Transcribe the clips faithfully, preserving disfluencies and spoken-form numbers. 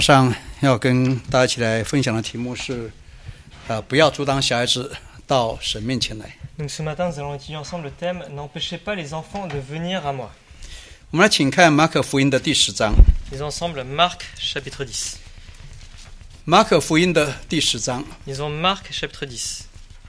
上要跟大家一起来分享的题目是，呃，不要阻挡小孩子到神面前来。 Donc ce matin, nous allons étudier ensemble le thème « N'empêchez pas les enfants de venir à moi ». 我们来请看马可福音的第十章。 Lisons ensemble Marc chapitre dix. 马可福音的第十章。 Lisons Marc chapitre dix.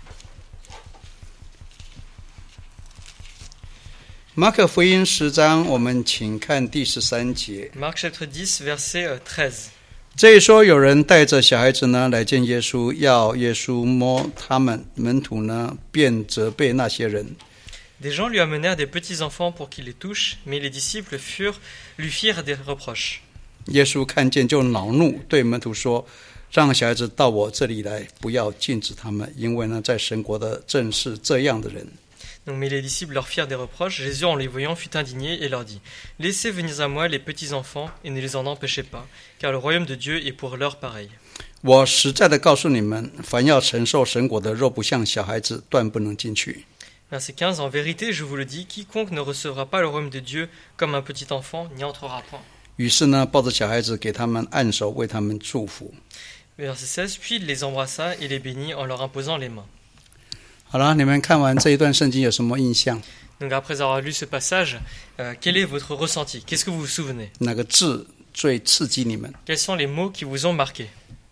马可福音十章，我们请看第十三节。 Marc chapitre dix, verset treize. 这一说，有人带着小孩子呢来见耶稣，要耶稣摸他们，门徒呢便责备那些人。 Des gens lui amenèrent des petits enfants pour qu'il les touche, mais les disciples furent, lui firent des reproches. 耶稣看见就恼怒，对门徒说：“让小孩子到我这里来，不要禁止他们，因为呢，在神国的正是这样的人。” Donc, mais les disciples leur firent des reproches. Jésus, en les voyant, fut indigné et leur dit : « Laissez venir à moi les petits enfants et ne les en empêchez pas, car le royaume de Dieu est pour leurs pareils. » 我实在的告诉你们，凡要承受神国的，若不像小孩子，断不能进去。 Verset quinze. En vérité, je vous le dis, quiconque ne recevra pas le royaume de Dieu comme un petit enfant n'y entrera point. 于是呢，抱着小孩子，给他们按手，为他们祝福。 Verset seize. Puis il les embrassa et les bénit en leur imposant les mains. 好了，你们看完这一段圣经有什么印象？ Donc après avoir lu ce passage, euh, quel est votre ressenti? Qu'est-ce que vous vous souvenez? 哪个字最刺激你们？ Quels sont les mots qui vous ont marqué?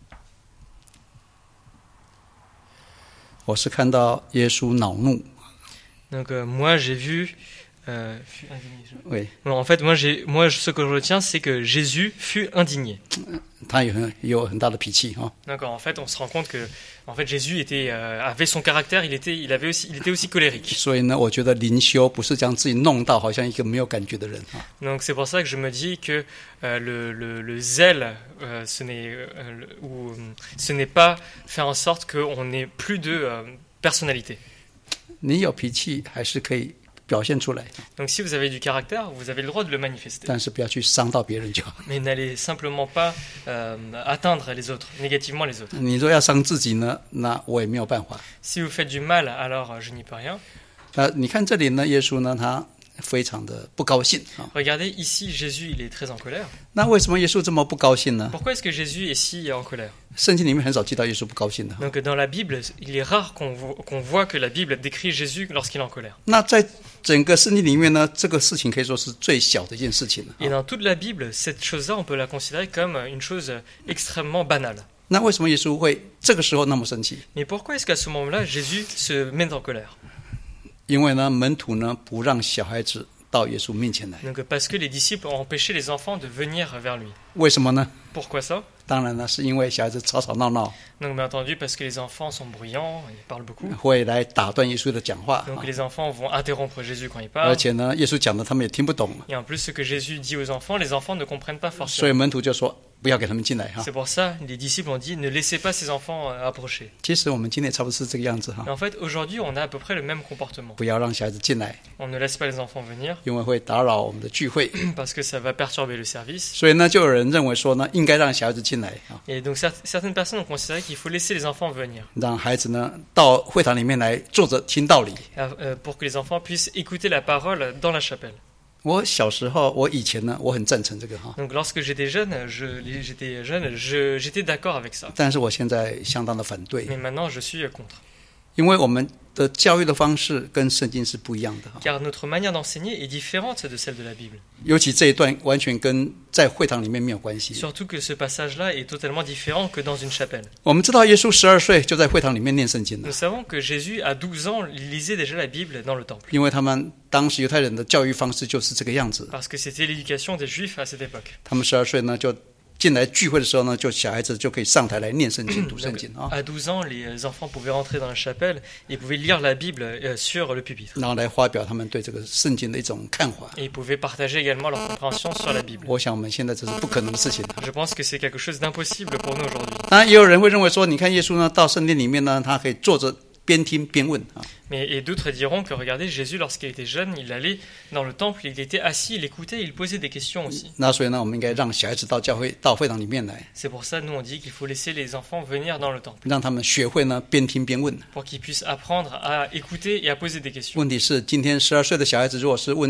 我是看到耶稣恼怒。 Donc euh, moi j'ai vu... Euh, fut indigné, je... Oui. Non, en fait, moi, j'ai, moi, ce que je retiens, c'est que Jésus fut indigné. 他有很有很大的脾气哈。 D'accord. En fait, on se rend compte que, en fait, Jésus était, euh, avait son caractère. Il était, il avait aussi, il était aussi colérique. 所以呢，我觉得灵修不是将自己弄到好像一个没有感觉的人哈。 Donc c'est pour ça que je me dis que euh, le, le, le zèle, euh, ce n'est, euh, le, ou, ce n'est pas faire en sorte qu'on n'ait plus de euh, personnalité. 你有脾气还是可以表现出来， Donc si vous avez du caractère, vous avez le droit de le manifester. 但是不要去伤到别人就好。 Mais n'allez simplement pas euh, atteindre les autres, négativement les autres. 你若要伤自己呢，那我也没有办法。 Si vous faites du mal, alors euh, je n'y peux rien. 呃，你看这里呢，耶稣呢，他非常的不高兴啊。 Regardez, ici, Jésus, il est très en colère. 那为什么耶稣这么不高兴呢？ Pourquoi est-ce que Jésus est si en colère? 圣经里面很少记到耶稣不高兴的。 Donc dans la Bible, il est rare qu'on vo- qu'on voit que la Bible décrit Jésus lorsqu'il est en colère. 那在整个圣经里面呢，这个事情可以说是最小的一件事情了。 Et dans toute la Bible, cette chose-là, on peut la considérer comme une chose extrêmement banale. 那为什么耶稣会这个时候那么生气？ Mais pourquoi est-ce qu'à ce moment-là, Jésus se met en colère? 因为呢，门徒呢不让小孩子到耶稣面前来。 Donc parce que les disciples ont empêché les enfants de venir vers lui. 为什么呢？ Pourquoi ça? 当然呢，是因为小孩子吵吵闹闹， Donc bien entendu, parce que les enfants sont bruyants, ils parlent beaucoup. 会来打断耶稣的讲话。 Donc les enfants vont interrompre Jésus quand il 而 parle. 且呢，耶稣讲的他们也听不懂， Et en plus, ce que Jésus dit aux enfants, les enfants ne comprennent pas 所 forcément. 以门徒就说不要给他们进来哈。 C'est pour ça, les disciples ont dit, ne laissez pas ces enfants euh, approcher. 其实我们今天也差不多是这个样子哈 Mais，en fait, aujourd'hui, on a à peu près le même comportement. 不要让小孩子进来， On ne laisse pas les enfants venir 因为会打扰我们的聚会。 parce que ça va perturber le service. 所以呢，就有人认为说呢，应该让小孩子进来啊， Et donc cer- certaines personnes ont considéré qu'il faut laisser les enfants venir 让孩子呢到会堂里面来坐着听道理。 euh, euh, pour que les enfants puissent écouter la parole dans la chapelle. 我小时候，我以前呢，我很赞成这个哈， Donc lorsque j'étais jeune, je, les- j'étais jeune, je, j'étais d'accord avec ça. 但是我现在相当的反对， Mais maintenant, je suis contre. 因为我们的教育的方式跟圣经是不一样的哈， Car notre manière d'enseigner est différente de celle de la Bible. 尤其这一段完全跟在会堂里面没有关系。 Surtout que ce passage-là est totalement différent que dans une chapelle. 我们知道耶稣十二岁就在会堂里面念圣经了 Nous，savons que Jésus, à douze ans, lisait déjà la Bible dans le temple. 因为他们当时犹太人的教育方式就是这个样子， Parce que c'était l'éducation des Juifs à cette époque. 他们十二岁呢就进来聚会的时候呢，就小孩子就可以上台来念圣经、读圣经啊， À douze ans, les enfants pouvaient rentrer dans la chapelle et pouvaient lire la Bible euh, sur le pupitre. 然后来发表他们对这个圣经的一种看法。 Et ils pouvaient partager également leur compréhension sur la Bible. 我想我们现在这是不可能的事情。 Je pense que c'est quelque chose d'impossible pour nous aujourd'hui. 当然，也有人会认为说，你看耶稣呢，到圣殿里面呢，他可以坐着边听边问啊。 Mais, et d'autres diront que, regardez, Jésus, lorsqu'il était jeune, il allait dans le temple, il était assis, il écoutait, il posait des questions aussi. 那所以呢，我们应该让小孩子到教会、到会堂里面来， C'est pour ça, nous, on dit qu'il faut laisser les enfants venir dans le temple, 让他们学会呢边听边问。 pour qu'ils puissent apprendre à écouter et à poser des questions. 问题是，今天十二岁的小孩子，如果是问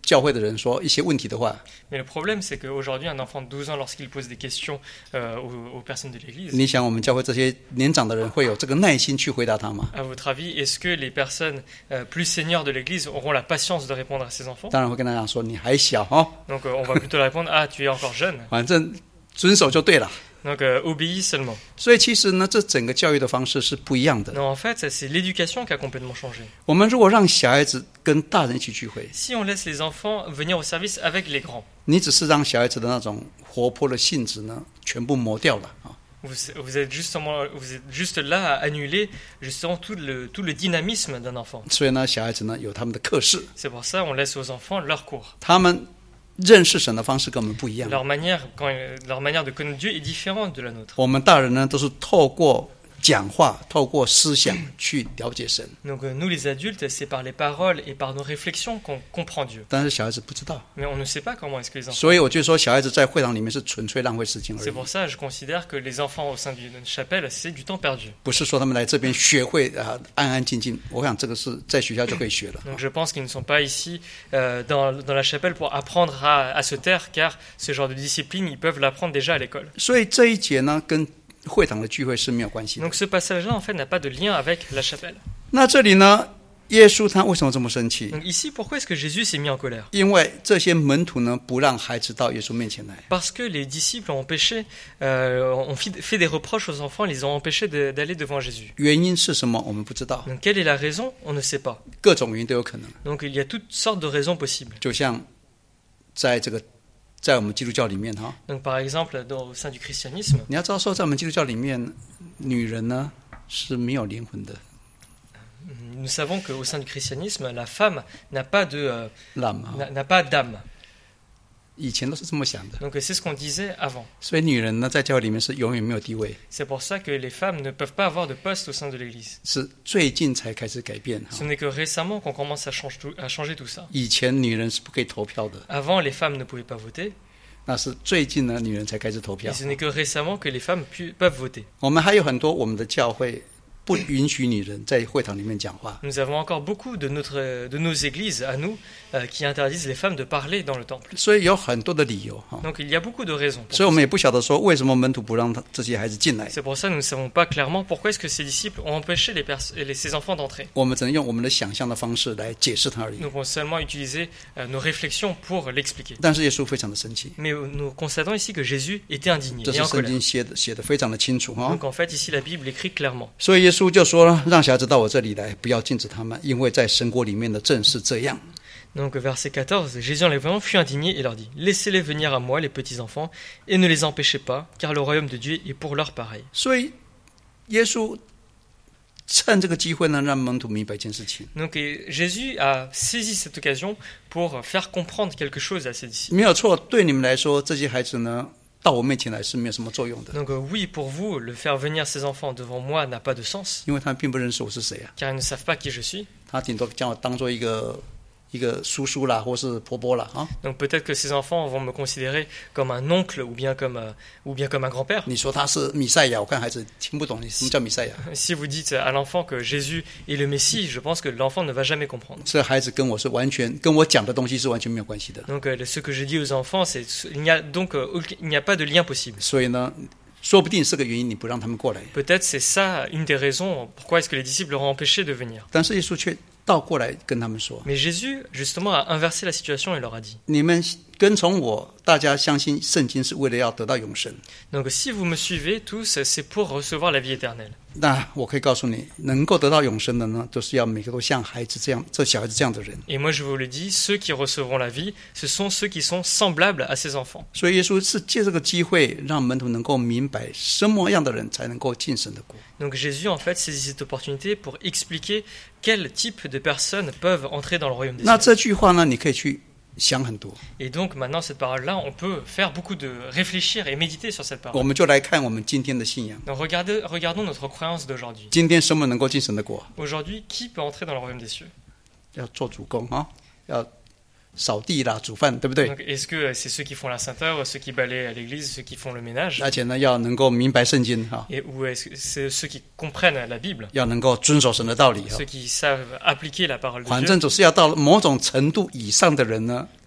教会的人说一些问题的话， Mais le problème, c'est qu'aujourd'hui, un enfant de douze ans, lorsqu'il pose des questions euh, aux, aux personnes de l'Église, 你想我们教会这些年长的人会有这个耐心去回答他吗？ à votre avis, est-ce que les personnes euh, plus seniors de l'Église auront la patience de répondre à ces enfants? 当然会跟他讲说你还小哦， Donc euh, on va plutôt leur répondre, ah, tu es encore jeune, 反正遵守就对了。 donc euh, obéis seulement. 所以其实呢，这整个教育的方式是不一样的。 Non, en fait, ça, c'est l'éducation qui a complètement changé. 我们如果让小孩子跟大人一起聚会， Si on laisse les enfants venir au service avec les grands, 你只是让小孩子的那种活泼的性质呢，全部磨掉了啊。 vous, vous êtes justement, vous êtes juste là à annuler justement tout le, tout le dynamisme d'un enfant. 所以呢，小孩子呢有他们的课室， C'est pour ça on laisse aux enfants leur cours. 他们认识神的方式跟我们不一样。 Leur manière, quand, leur manière de connaître Dieu est différente de la nôtre. 我们大人呢都是透过讲话、透过思想去了解神， Donc euh, nous les adultes, c'est par les paroles et par nos réflexions qu'on comprend Dieu. 但是小孩子不知道。 Mais on ne sait pas comment est-ce que les enfants... 所以我就说，小孩子在会堂里面是纯粹浪费时间而 C'est 已， pour ça que je considère que les enfants au sein d'une chapelle, c'est du temps perdu. 不是说他们来这边学会啊安安静静。我想这个是在学校就可以学了。 Donc je pense qu'ils ne sont pas ici euh, dans, dans la chapelle pour apprendre à, à se taire, car ce genre de discipline, ils peuvent l'apprendre déjà à l'école. 所以这一节呢，跟会堂的聚会是没有关系的。 Donc ce passage-là, en fait, n'a pas de lien avec la chapelle. 那这里呢，耶稣他为什么这么生气？ Donc ici, pourquoi est-ce que Jésus s'est mis en colère? 因为这些门徒呢，不让孩子到耶稣面前来。 Parce que les disciples ont empêché, euh, ont fait des reproches aux enfants, les ont empêchés de- d'aller devant Jésus. 原因是什么？我们不知道， Donc quelle est la raison? On ne sait pas. 各种原因都有可能。 Donc il y a toutes sortes de raisons possibles. 就像在这个在我们基督教里面哈， Donc par exemple, dans- au sein du christianisme, 你要知道说，在我们基督教里面，女人呢是没有灵魂的， nous savons qu'au sein du christianisme, la femme n'a pas de, euh, 懒嘛。 n'a n'a pas d'âme. 以前都是这么想的， Donc c'est ce qu'on disait avant. 所以女人呢在教会里面是永远没有地位， C'est pour ça que les femmes ne peuvent pas avoir de poste au sein de l'Église. 是最近才开始改变哈 Ce。n'est que récemment qu'on commence à, change tout- à changer tout ça. 以前女人是不可以投票的， Avant, les femmes ne pouvaient pas voter, 那是最近呢女人才开始投 et 票。 ce n'est que récemment que les femmes pu- peuvent voter. 我们还有很多我们的教会不允许女人在会堂里面讲话， Nous avons encore beaucoup de, notre, de nos églises à nous euh, qui interdisent les femmes de parler dans le temple. 所以有很多的理由哈。 Donc il y a beaucoup de raisons. pour 所以我 ça. 们也不晓得说为什么门徒不让他这些孩子进来， C'est pour ça que nous ne savons pas clairement pourquoi est-ce que ces disciples ont empêché les pers- les- ces enfants d'entrer. 我们只能用我们的想象的方式来解释它而已。 Nous pouvons seulement utiliser euh, nos réflexions pour l'expliquer. 但是耶稣非常的生气， Mais euh, nous constatons ici que Jésus était indigné 这 et 是 en 圣 colère. 经写的写的非常的清楚哈。 Donc en fait ici la Bible écrit clairement. 所以耶稣就说了，让小孩子到我这里来，不要禁止他们，因为在神国里面的正是这样。 Donc verset quatorze, Jésus en les voyant fut indigné et leur dit, laissez-les venir à moi les petits enfants et ne les empêchez pas, car le royaume de Dieu est pour leur pareil. 所以耶稣趁这个机会呢，让门徒明白一件事情： Donc et Jésus a saisi cette occasion pour faire comprendre quelque chose à ses disciples. 没有错，对你们来说，这些孩子呢到我面前来是没有什么作用的， Donc euh, oui, pour vous, le faire venir ces enfants devant moi n'a pas de sens, 因为他们并不认识我是谁啊， car ils ne savent pas qui je suis. 他顶多将我当做一个一个叔叔啦，或是婆婆啦啊。 Donc peut-être que ces enfants vont me considérer comme un oncle ou bien comme, euh, ou bien comme un grand-père. 你说他是弥赛亚，我看孩子听不懂你什么叫弥赛亚。 Si vous dites à l'enfant que Jésus est le Messie, je pense que l'enfant ne va jamais comprendre. 这孩子跟我是完全跟我讲的东西是完全没有关系的， Donc euh, ce que je dis aux enfants, c'est il n'y a donc euh, aucun- il n'y a pas de lien possible. 所以呢，说不定是个原因，你不让他们过来。 Peut-être c'est ça une des raisons pourquoi est-ce que les disciples leur ont empêché de venir. 但是耶稣却倒过来跟他们说 Mais Jésus, justement, a inversé la situation et leur a dit, 你们跟从我，大家相信圣经是为了要得到永生。 donc si vous me suivez tous, c'est pour recevoir la vie éternelle. 那我可以告诉你，能够得到永生的呢，就是要每个都像孩子这样，这小孩子这样的人。 Et moi je vous le dis, ceux qui recevront la vie, ce sont ceux qui sont semblables à ces enfants. 所以耶稣是借这个机会，让门徒能够明白什么样的人才能够进神的国。 Donc Jésus en fait saisit cette opportunité pour expliquer quel type de personnes peuvent entrer dans le royaume des 那 cieux. 这句话呢，你可以去想很多。 Et donc maintenant cette parole-là, on peut faire beaucoup de réfléchir et méditer sur cette 我 parole. 们就来看我们今天的信仰。 Donc regardez, regardons notre croyance d'aujourd'hui. 今天什么能够进神的国？ Aujourd'hui, qui peut entrer dans le royaume des cieux? 要做主工啊，要扫地啦、煮饭，对不对？ Donc, est-ce que c'est ceux qui font la sainte œuvre, ceux qui balayent à l'église, ceux qui font le ménage, 而且呢，要能够明白圣经哈， et, ou est-ce que c'est ceux qui comprennent la Bible, 要能够遵守神的道理哈 ceux。qui savent appliquer la parole de 反 Dieu? 正总是要到某种程度以上的人呢，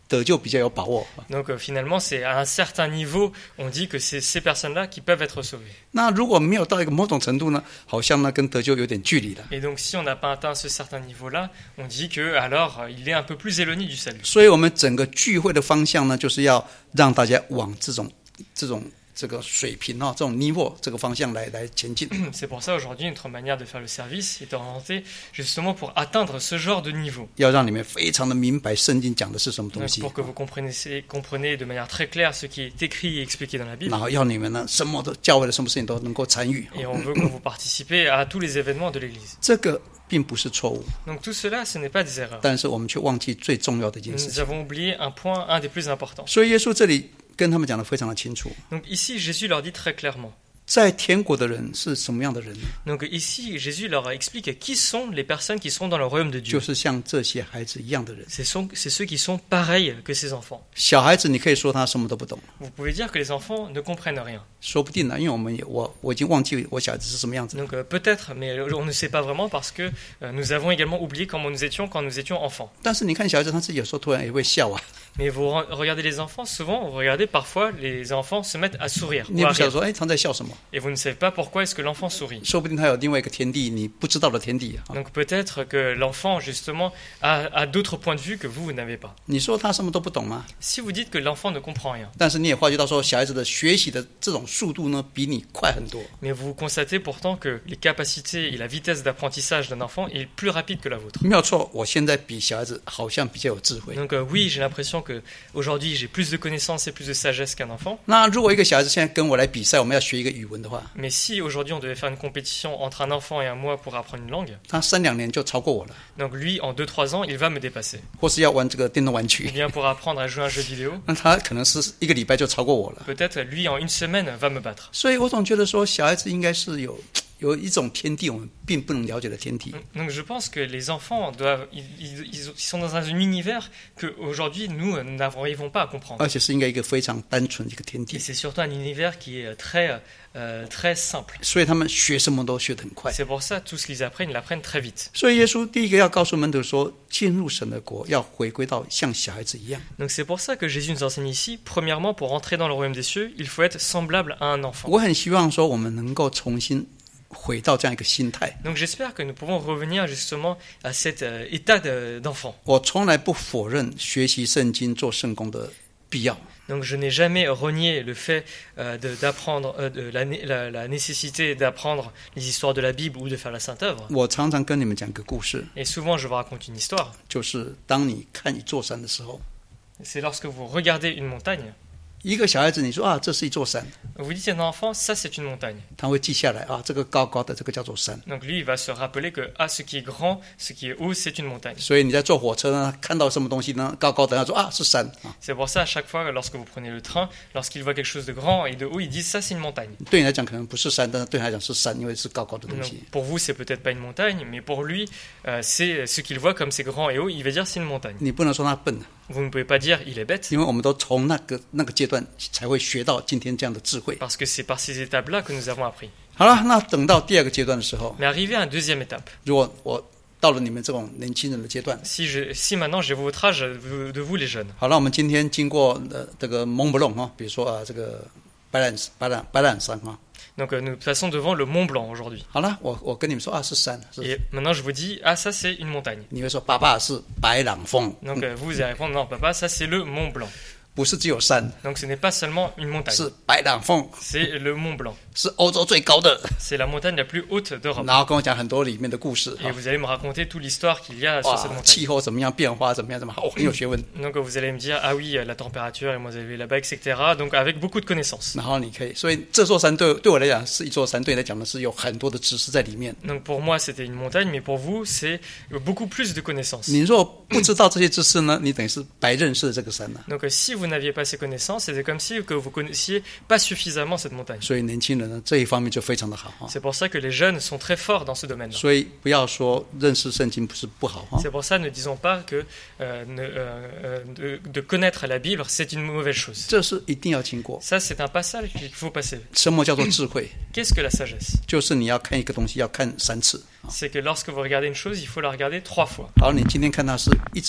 得救比较有把握。 Donc euh, finalement, c'est à un certain niveau, on dit que c'est ces personnes-là qui peuvent être sauvées. 那如果没有到一个某种程度呢，好像呢跟得救有点距离了。 Et donc si on n'a pas atteint ce certain niveau-là, on dit que alors euh, il est un peu plus éloigné du salut. 所以我们整个聚会的方向呢，就是要让大家往这种这种这个水平啊，这种 niveau 这个方向来来前进。 C'est pour ça aujourd'hui notre manière de faire le service est orientée justement pour atteindre ce genre de niveau. 要让你们非常的明白圣经讲的是什么东 Donc 西， pour que vous compreniez, comprenez de manière très claire ce qui est écrit et expliqué dans la Bible. 然后要你们呢什么的教会的什么事情都能够参与。 Et on veut que vous participez à tous les événements de l'Église. 这个并不是错误， Donc tout cela, ce n'est pas des erreurs. 但是我们却忘记最重要的一件事 Nous 情。 avons oublié un point, un des plus importants. 所以耶稣这里跟他们讲的非常的清楚， Donc ici, Jésus leur dit très clairement. 在天国的人是什么样的人呢？ Donc ici, Jésus leur explique qui sont les personnes qui sont dans le royaume de 就 Dieu. 是像这些孩子一样的人。 Ce sont, c'est ceux qui sont pareils que ces enfants. 小孩子你可以说他什么都不懂， Vous pouvez dire que les enfants ne comprennent rien. 说不定呢，因为我们也我我已经忘记我小孩子是什么样子。 Donc euh, peut-être, mais on ne sait pas vraiment parce que euh, nous avons également oublié comment nous étions quand nous étions enfants. 但是你看小孩子，他自己有时候突然也会笑啊， Mais vous re- regardez les enfants, souvent, vous regardez parfois les enfants se mettent à sourire. 你 Ou 也 à 不晓得 rire. 说，哎，他在笑什么？ Et vous ne savez pas pourquoi est-ce que l'enfant sourit. 说不定他有另外一个天地，你不知道的天地啊。 Donc peut-être que l'enfant, justement, a, a d'autres points de vue que vous, vous n'avez pas. 你说他什么都不懂吗？ Si vous dites que l'enfant ne comprend rien, 但是你也发觉到说，小孩子的学习的这种速度呢，比你快很多。 mais vous constatez pourtant que les capacités et la vitesse d'apprentissage d'un enfant est plus rapide que la vôtre. 没有错，我现在比小孩子好像比较有智慧。 Donc euh, oui, j'ai l'impression que aujourd'hui j'ai plus de connaissances et plus de sagesse qu'un enfant. 那如果一个小孩子现在跟我来比赛，我们要学一个语文的话， Mais si aujourd'hui on devait faire une compétition entre un enfant et un moi pour apprendre une langue, 他三两年就超过我了， donc lui en deux trois ans il va me dépasser. 或是要玩这个电动玩 Ou 具， bien pour apprendre à jouer à un jeu vidéo, 那他可能是一个礼拜就超过我了。 peut-être lui en une semaine va me battre. 所以我总觉得说，小孩子应该是有有一种天地，我们并不能了解的天地。 Donc je pense que les enfants doivent, ils, ils- ils sont dans un univers que aujourd'hui nous euh, n'arrivons pas à comprendre. 而且是应该一个非常单纯的一个天 Et 地， c'est surtout un univers qui est très, euh, très simple. 所以他们学什么都学得很快。 C'est pour ça tout ce qu'ils apprennent, ils l'apprennent très vite. 所以耶稣第一个要告诉门徒说，进入神的国要回归到像小孩子一样。 Donc c'est pour ça que Jésus nous enseigne ici, premièrement, pour entrer dans le royaume des cieux, il faut être semblable à un enfant. 我很希望说，我们能够重新回到这样一个心态。 Donc j'espère que nous pouvons revenir justement à cet euh, état de- d'enfant. 我从来不否认学习圣经、做圣工的必要， Donc je n'ai jamais renié le fait euh, de- d'apprendre, euh, de la, né- la- la nécessité d'apprendre les histoires de la Bible ou de faire la Sainte œuvre. 我常常跟你们讲个故事， Et souvent je vous raconte une histoire. 就是当你看一座山的时候， C'est lorsque vous regardez une montagne, 一个小孩子你说啊，这是一座山， vous dites à un enfant, ça c'est une montagne. 他会记下来啊，这个高高的这个叫做山。 Donc lui il va se rappeler que ah, ce qui est grand, ce qui est haut, c'est une montagne. 所以你在坐火车呢，看到什么东西呢，高高的，他说啊是山啊。 C'est pour ça à chaque fois lorsque vous prenez le train, lorsqu'il voit quelque chose de grand et de haut, ils disent ça c'est une montagne. 对你来讲可能不是山，但是对他来讲是山，因为是高高的东 Donc, 西。 pour vous c'est peut-être pas une montagne, mais pour lui euh, c'est ce qu'il voit comme c'est grand et haut, il va dire c'est une montagne. 你不能说他笨， Vous ne pouvez pas dire il est bête, 因为我们都从那个那个阶段才会学到今天这样的智慧。 parce que c'est par ces étapes-là que nous avons appris. 好了，那等到第二个阶段的时候， Mais arrivé à une deuxième étape, 如果我到了你们这种年轻人的阶段， si, je, si maintenant j'ai votre âge de de vous les jeunes, 好了，我们今天经过呃这个蒙布隆哈，比如说啊这个白兰白兰白兰山哈， donc euh, nous passons devant le Mont Blanc aujourd'hui. 好了，我我跟你们说啊是山，是 Et maintenant je vous dis, ah ça c'est une montagne. 你会说爸爸是白朗峰， Donc euh, vous allez répondre, non papa, ça c'est le Mont Blanc. 不是只有山， Donc ce n'est pas seulement une montagne, 是白朗峰， c'est le Mont Blanc. 是欧洲最高的。 C'est la montagne la plus haute d'Europe. 然后跟我讲很多里面的故事， Et vous allez me raconter toute l'histoire qu'il y a sur cette 哇， montagne. 气候怎么样变化怎么样怎么样，哦，很有学问。 Donc vous allez me dire, ah oui, la température, et moi vous avez là-bas, et cetera. Donc avec beaucoup de connaissances. 然后你可以，所以这座山对对我来讲是一座山，对你来讲呢是有很多的知识在里面。 Donc pour moi c'était une montagne, mais pour vous c'est beaucoup plus de connaissances. 你若不知道这些知识呢，你等于是白认识了这个山了。 Donc euh, si vous n'aviez pas ces connaissances, c'était comme si que vous connaissiez pas suffisamment cette montagne. 所以年轻人呢这一方面就非常的好哈。 C'est pour ça que les jeunes sont très forts dans ce domaine-là. 所以不要说认识圣经不是不好哈。 C'est pour ça ne disons pas que euh, ne- euh, euh, de, de connaître la Bible c'est une mauvaise chose. 这是一定要经过。 Ça c'est un passage qu'il faut passer. 什么叫做智慧？ Qu'est-ce que la sagesse? 就是你要看一个东西要看三次。 C'est que lorsque vous regardez une chose, il faut la regarder trois fois. 好，你今天看它是一支笔，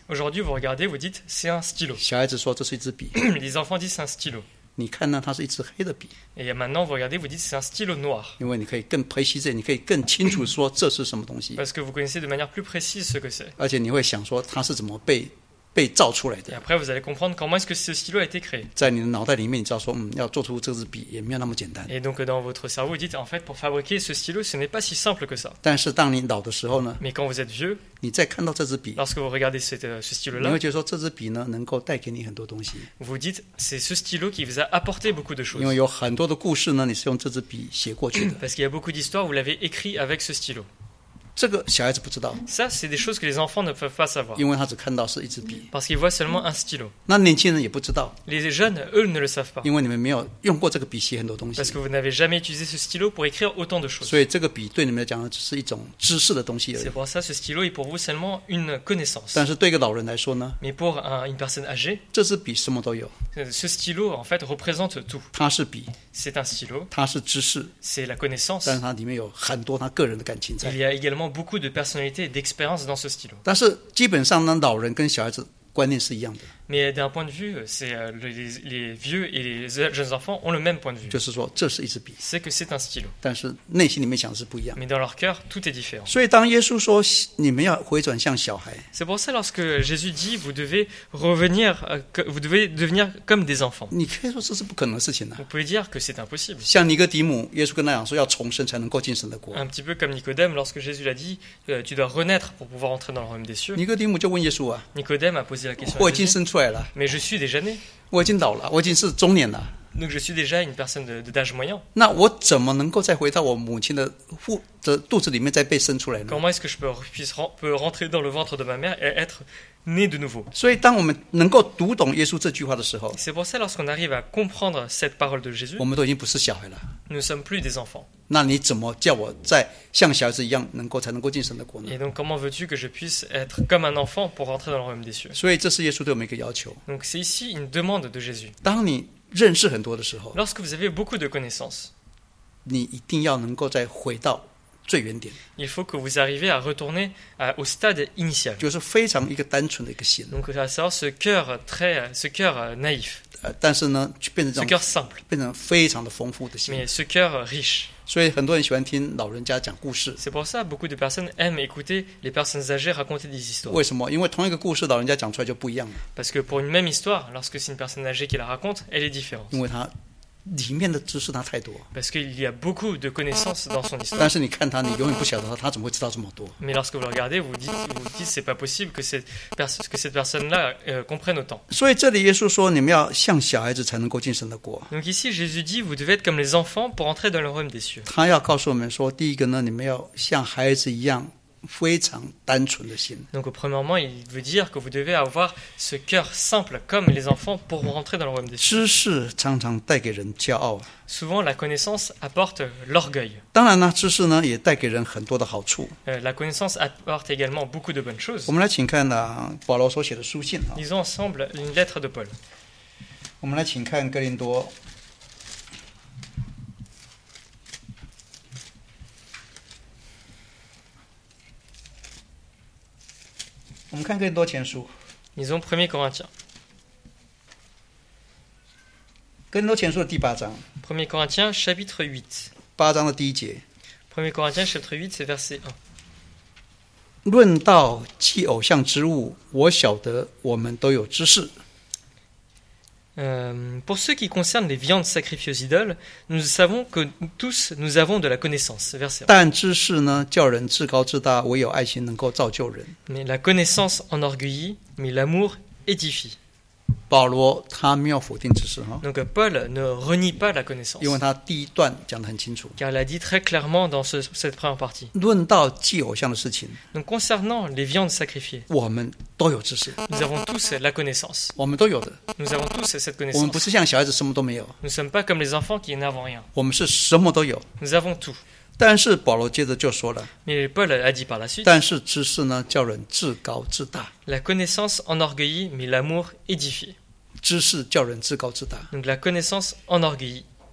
Aujourd'hui, vous regardez, vous dites c'est un stylo. 小孩子说这是一支笔， Les enfants disent c'est un stylo. 你看呢，它是一支黑的笔， Et maintenant, vous regardez, vous dites c'est un stylo noir. 因为你可以更 précis， 你可以更清楚说这是什么东西， Parce que vous connaissez de manière plus précise ce que c'est. 而且你会想说它是怎么被被造出来 Et 的。 après, vous allez comprendre comment est-ce que ce stylo a été créé. 在你的脑袋里面，你知道说，嗯，要做出这支笔也没有那么简单。 Et donc, dans votre cerveau, vous dites en fait, pour fabriquer ce stylo, ce n'est pas si simple que ça. 但是当你老的时候呢， Mais quand vous êtes vieux, 你再看到这支笔， lorsque vous regardez ce, ce 你 stylo-là, 会觉得说这支笔呢能够带给你很多东西， vous dites c'est ce stylo qui vous a apporté beaucoup de 因为 choses. 有很多的故事呢，你是用这支笔写过去的。 Parce qu'il y a beaucoup d'histoires, vous l'avez écrit avec ce stylo. 这个小孩子不知道， Ça, c'est des choses que les enfants ne peuvent pas savoir. 因为他只看到是一支笔。 Parce qu'ils voient seulement un stylo. 那年轻人也不知道， Les jeunes, eux, ne le savent pas. 因为你们没有用过这个笔写很多东西 Parce，que vous n'avez jamais utilisé ce stylo pour écrire autant de choses. 所以这个笔对你们来讲呢，只是一种知识的东西而 C'est 已。 pour ça ce stylo est pour vous seulement une connaissance. 但是对一个老人来说呢， Mais pour un- une personne âgée, 这支笔什么都有， ce stylo, en fait, représente tout. 它是笔， C'est un stylo, 它是知识， c'est la connaissance. 但是它里面有很多他个人的感情在 Il。y a également beaucoup de personnalité et d'expérience dans ce stylo. 但是基本上呢，老人跟小孩子观念是一样的， Mais d'un point de vue, c'est euh, les, les vieux et les jeunes enfants ont le même point de vue. 就是说这是一支笔， C'est que c'est un stylo. 但是内心里面想的是不一样。 Mais dans leur cœur, tout est différent. 所以当耶稣说你们要回转向小孩， C'est pour ça lorsque Jésus dit vous devez revenir, euh, que- vous devez devenir comme des enfants. 你可以说这是不可能的事情啊。 Vous pouvez dire que c'est impossible. 像尼哥底母，耶稣跟他讲说要重生才能够进神的国。 Un petit peu comme Nicodème, lorsque Jésus l'a dit, euh, tu dois renaître pour pouvoir entrer dans le royaume des cieux. 尼哥底母就问耶稣啊， Nicodème a posé la question 我 à 已经 Jésus, 生出来了， mais je suis déjà né, 我已经老了，我已经是中年了， donc je suis déjà une personne de- de- d'âge moyen. 那我怎么能够再回到我母亲的腹的肚子里面再被生出来呢？ Comment est-ce que je peux, puisse ren- peux rentrer dans le ventre de ma mère et être né de nouveau? 所以，当我们能够读懂耶稣这句话的时候， C'est pour ça, lorsqu'on arrive à comprendre cette parole de Jésus, 我们都已经不是小孩了。 nous ne sommes plus des enfants. 那你怎么叫我在像小孩子一样能够才能够进神的国呢？ Et donc, comment veux-tu que je puisse être comme un enfant pour rentrer dans le royaume des cieux? 所以，这是耶稣对我们一个要求。 Donc, c'est ici une demande de Jésus. 当你认识很多的时候， Lorsque vous avez beaucoup de connaissances, 你一定要能够再回到最原点， il faut que vous arriviez à retourner à- au stade initial. 就是非常一个单纯的一个心。 Donc, à savoir ce cœur très, ce cœur euh, naïf, 呃，但是呢，就变成这 ce 种 cœur simple, 变成非常的丰富的心。 mais ce cœur riche. 所以很多人喜欢听老人家讲故事， C'est pour ça que beaucoup de personnes aiment écouter les personnes âgées raconter des histoires. 为什么？因为同一个故事，老人家讲出来就不一样了， Parce que pour une même histoire, lorsque c'est une personne âgée qui la raconte, elle est différente. 因为它里面的知识它太多。 Parce qu'il y a beaucoup de connaissances dans son histoire. 但是你看他，你永远不晓得他他怎么会知道这么多。 Mais lorsque vous le regardez, vous vous dites, vous vous dites c'est pas possible que cette, pers- que cette personne-là euh, comprenne autant. 所以这里耶稣说，你们要像小孩子才能够进神的国。 Donc ici, Jésus dit, vous devez être comme les enfants pour entrer dans le royaume des cieux. 他要告诉我们说，第一个呢，你们要像孩子一样非常单纯的心。 Donc premièrement, il veut dire que vous devez avoir ce cœur simple comme les enfants pour rentrer dans le royaume des cieux. 知识常常带给人骄傲， Souvent, la connaissance apporte l'orgueil. 当然呢，知识呢也带给人很多的好处。 Euh, la connaissance apporte également beaucoup de bonnes choses. 我们来请看啊，保罗所写的书信啊， Lisons ensemble une lettre de Paul. 我们来请看哥林多。我们看哥林多前书， Lisons premier Corinthiens. 哥林多前书的第八章， premier Corinthiens, chapitre huit. 八章的第一节， premier Corinthiens, chapitre huit, c'est verset un. 论到祭偶像之物，我晓得我们都有知识。 Euh, pour ce qui concerne les viandes sacrifiées aux idoles, nous savons que tous nous avons de la connaissance. Verset un. 但知识呢，叫人至高至大，唯有爱心能够造就人。 Mais la connaissance enorgueillit, mais l'amour édifie. 保罗他没有否定知识哈， Donc Paul ne renie pas la connaissance, 因为他第一段讲得很清楚。 car il a dit très clairement dans ce- cette première partie. 论到祭偶像的事情， Donc concernant les viandes sacrifiées, 我们都有知识， nous avons tous la connaissance. 我们都有的。 Nous avons tous cette 我们不 connaissance. 是像小孩子什么都没有， Nous ne sommes pas comme les enfants qui n'avons rien. 我们是什么都有。 Nous avons tout. 但是保罗接着就说了， Mais Paul a dit par la suite, 但是知识呢，叫人至高至大。 la connaissance enorgueillit, mais l'amour édifie. 知识叫人至高至大。 Donc la connaissance enorgueillit.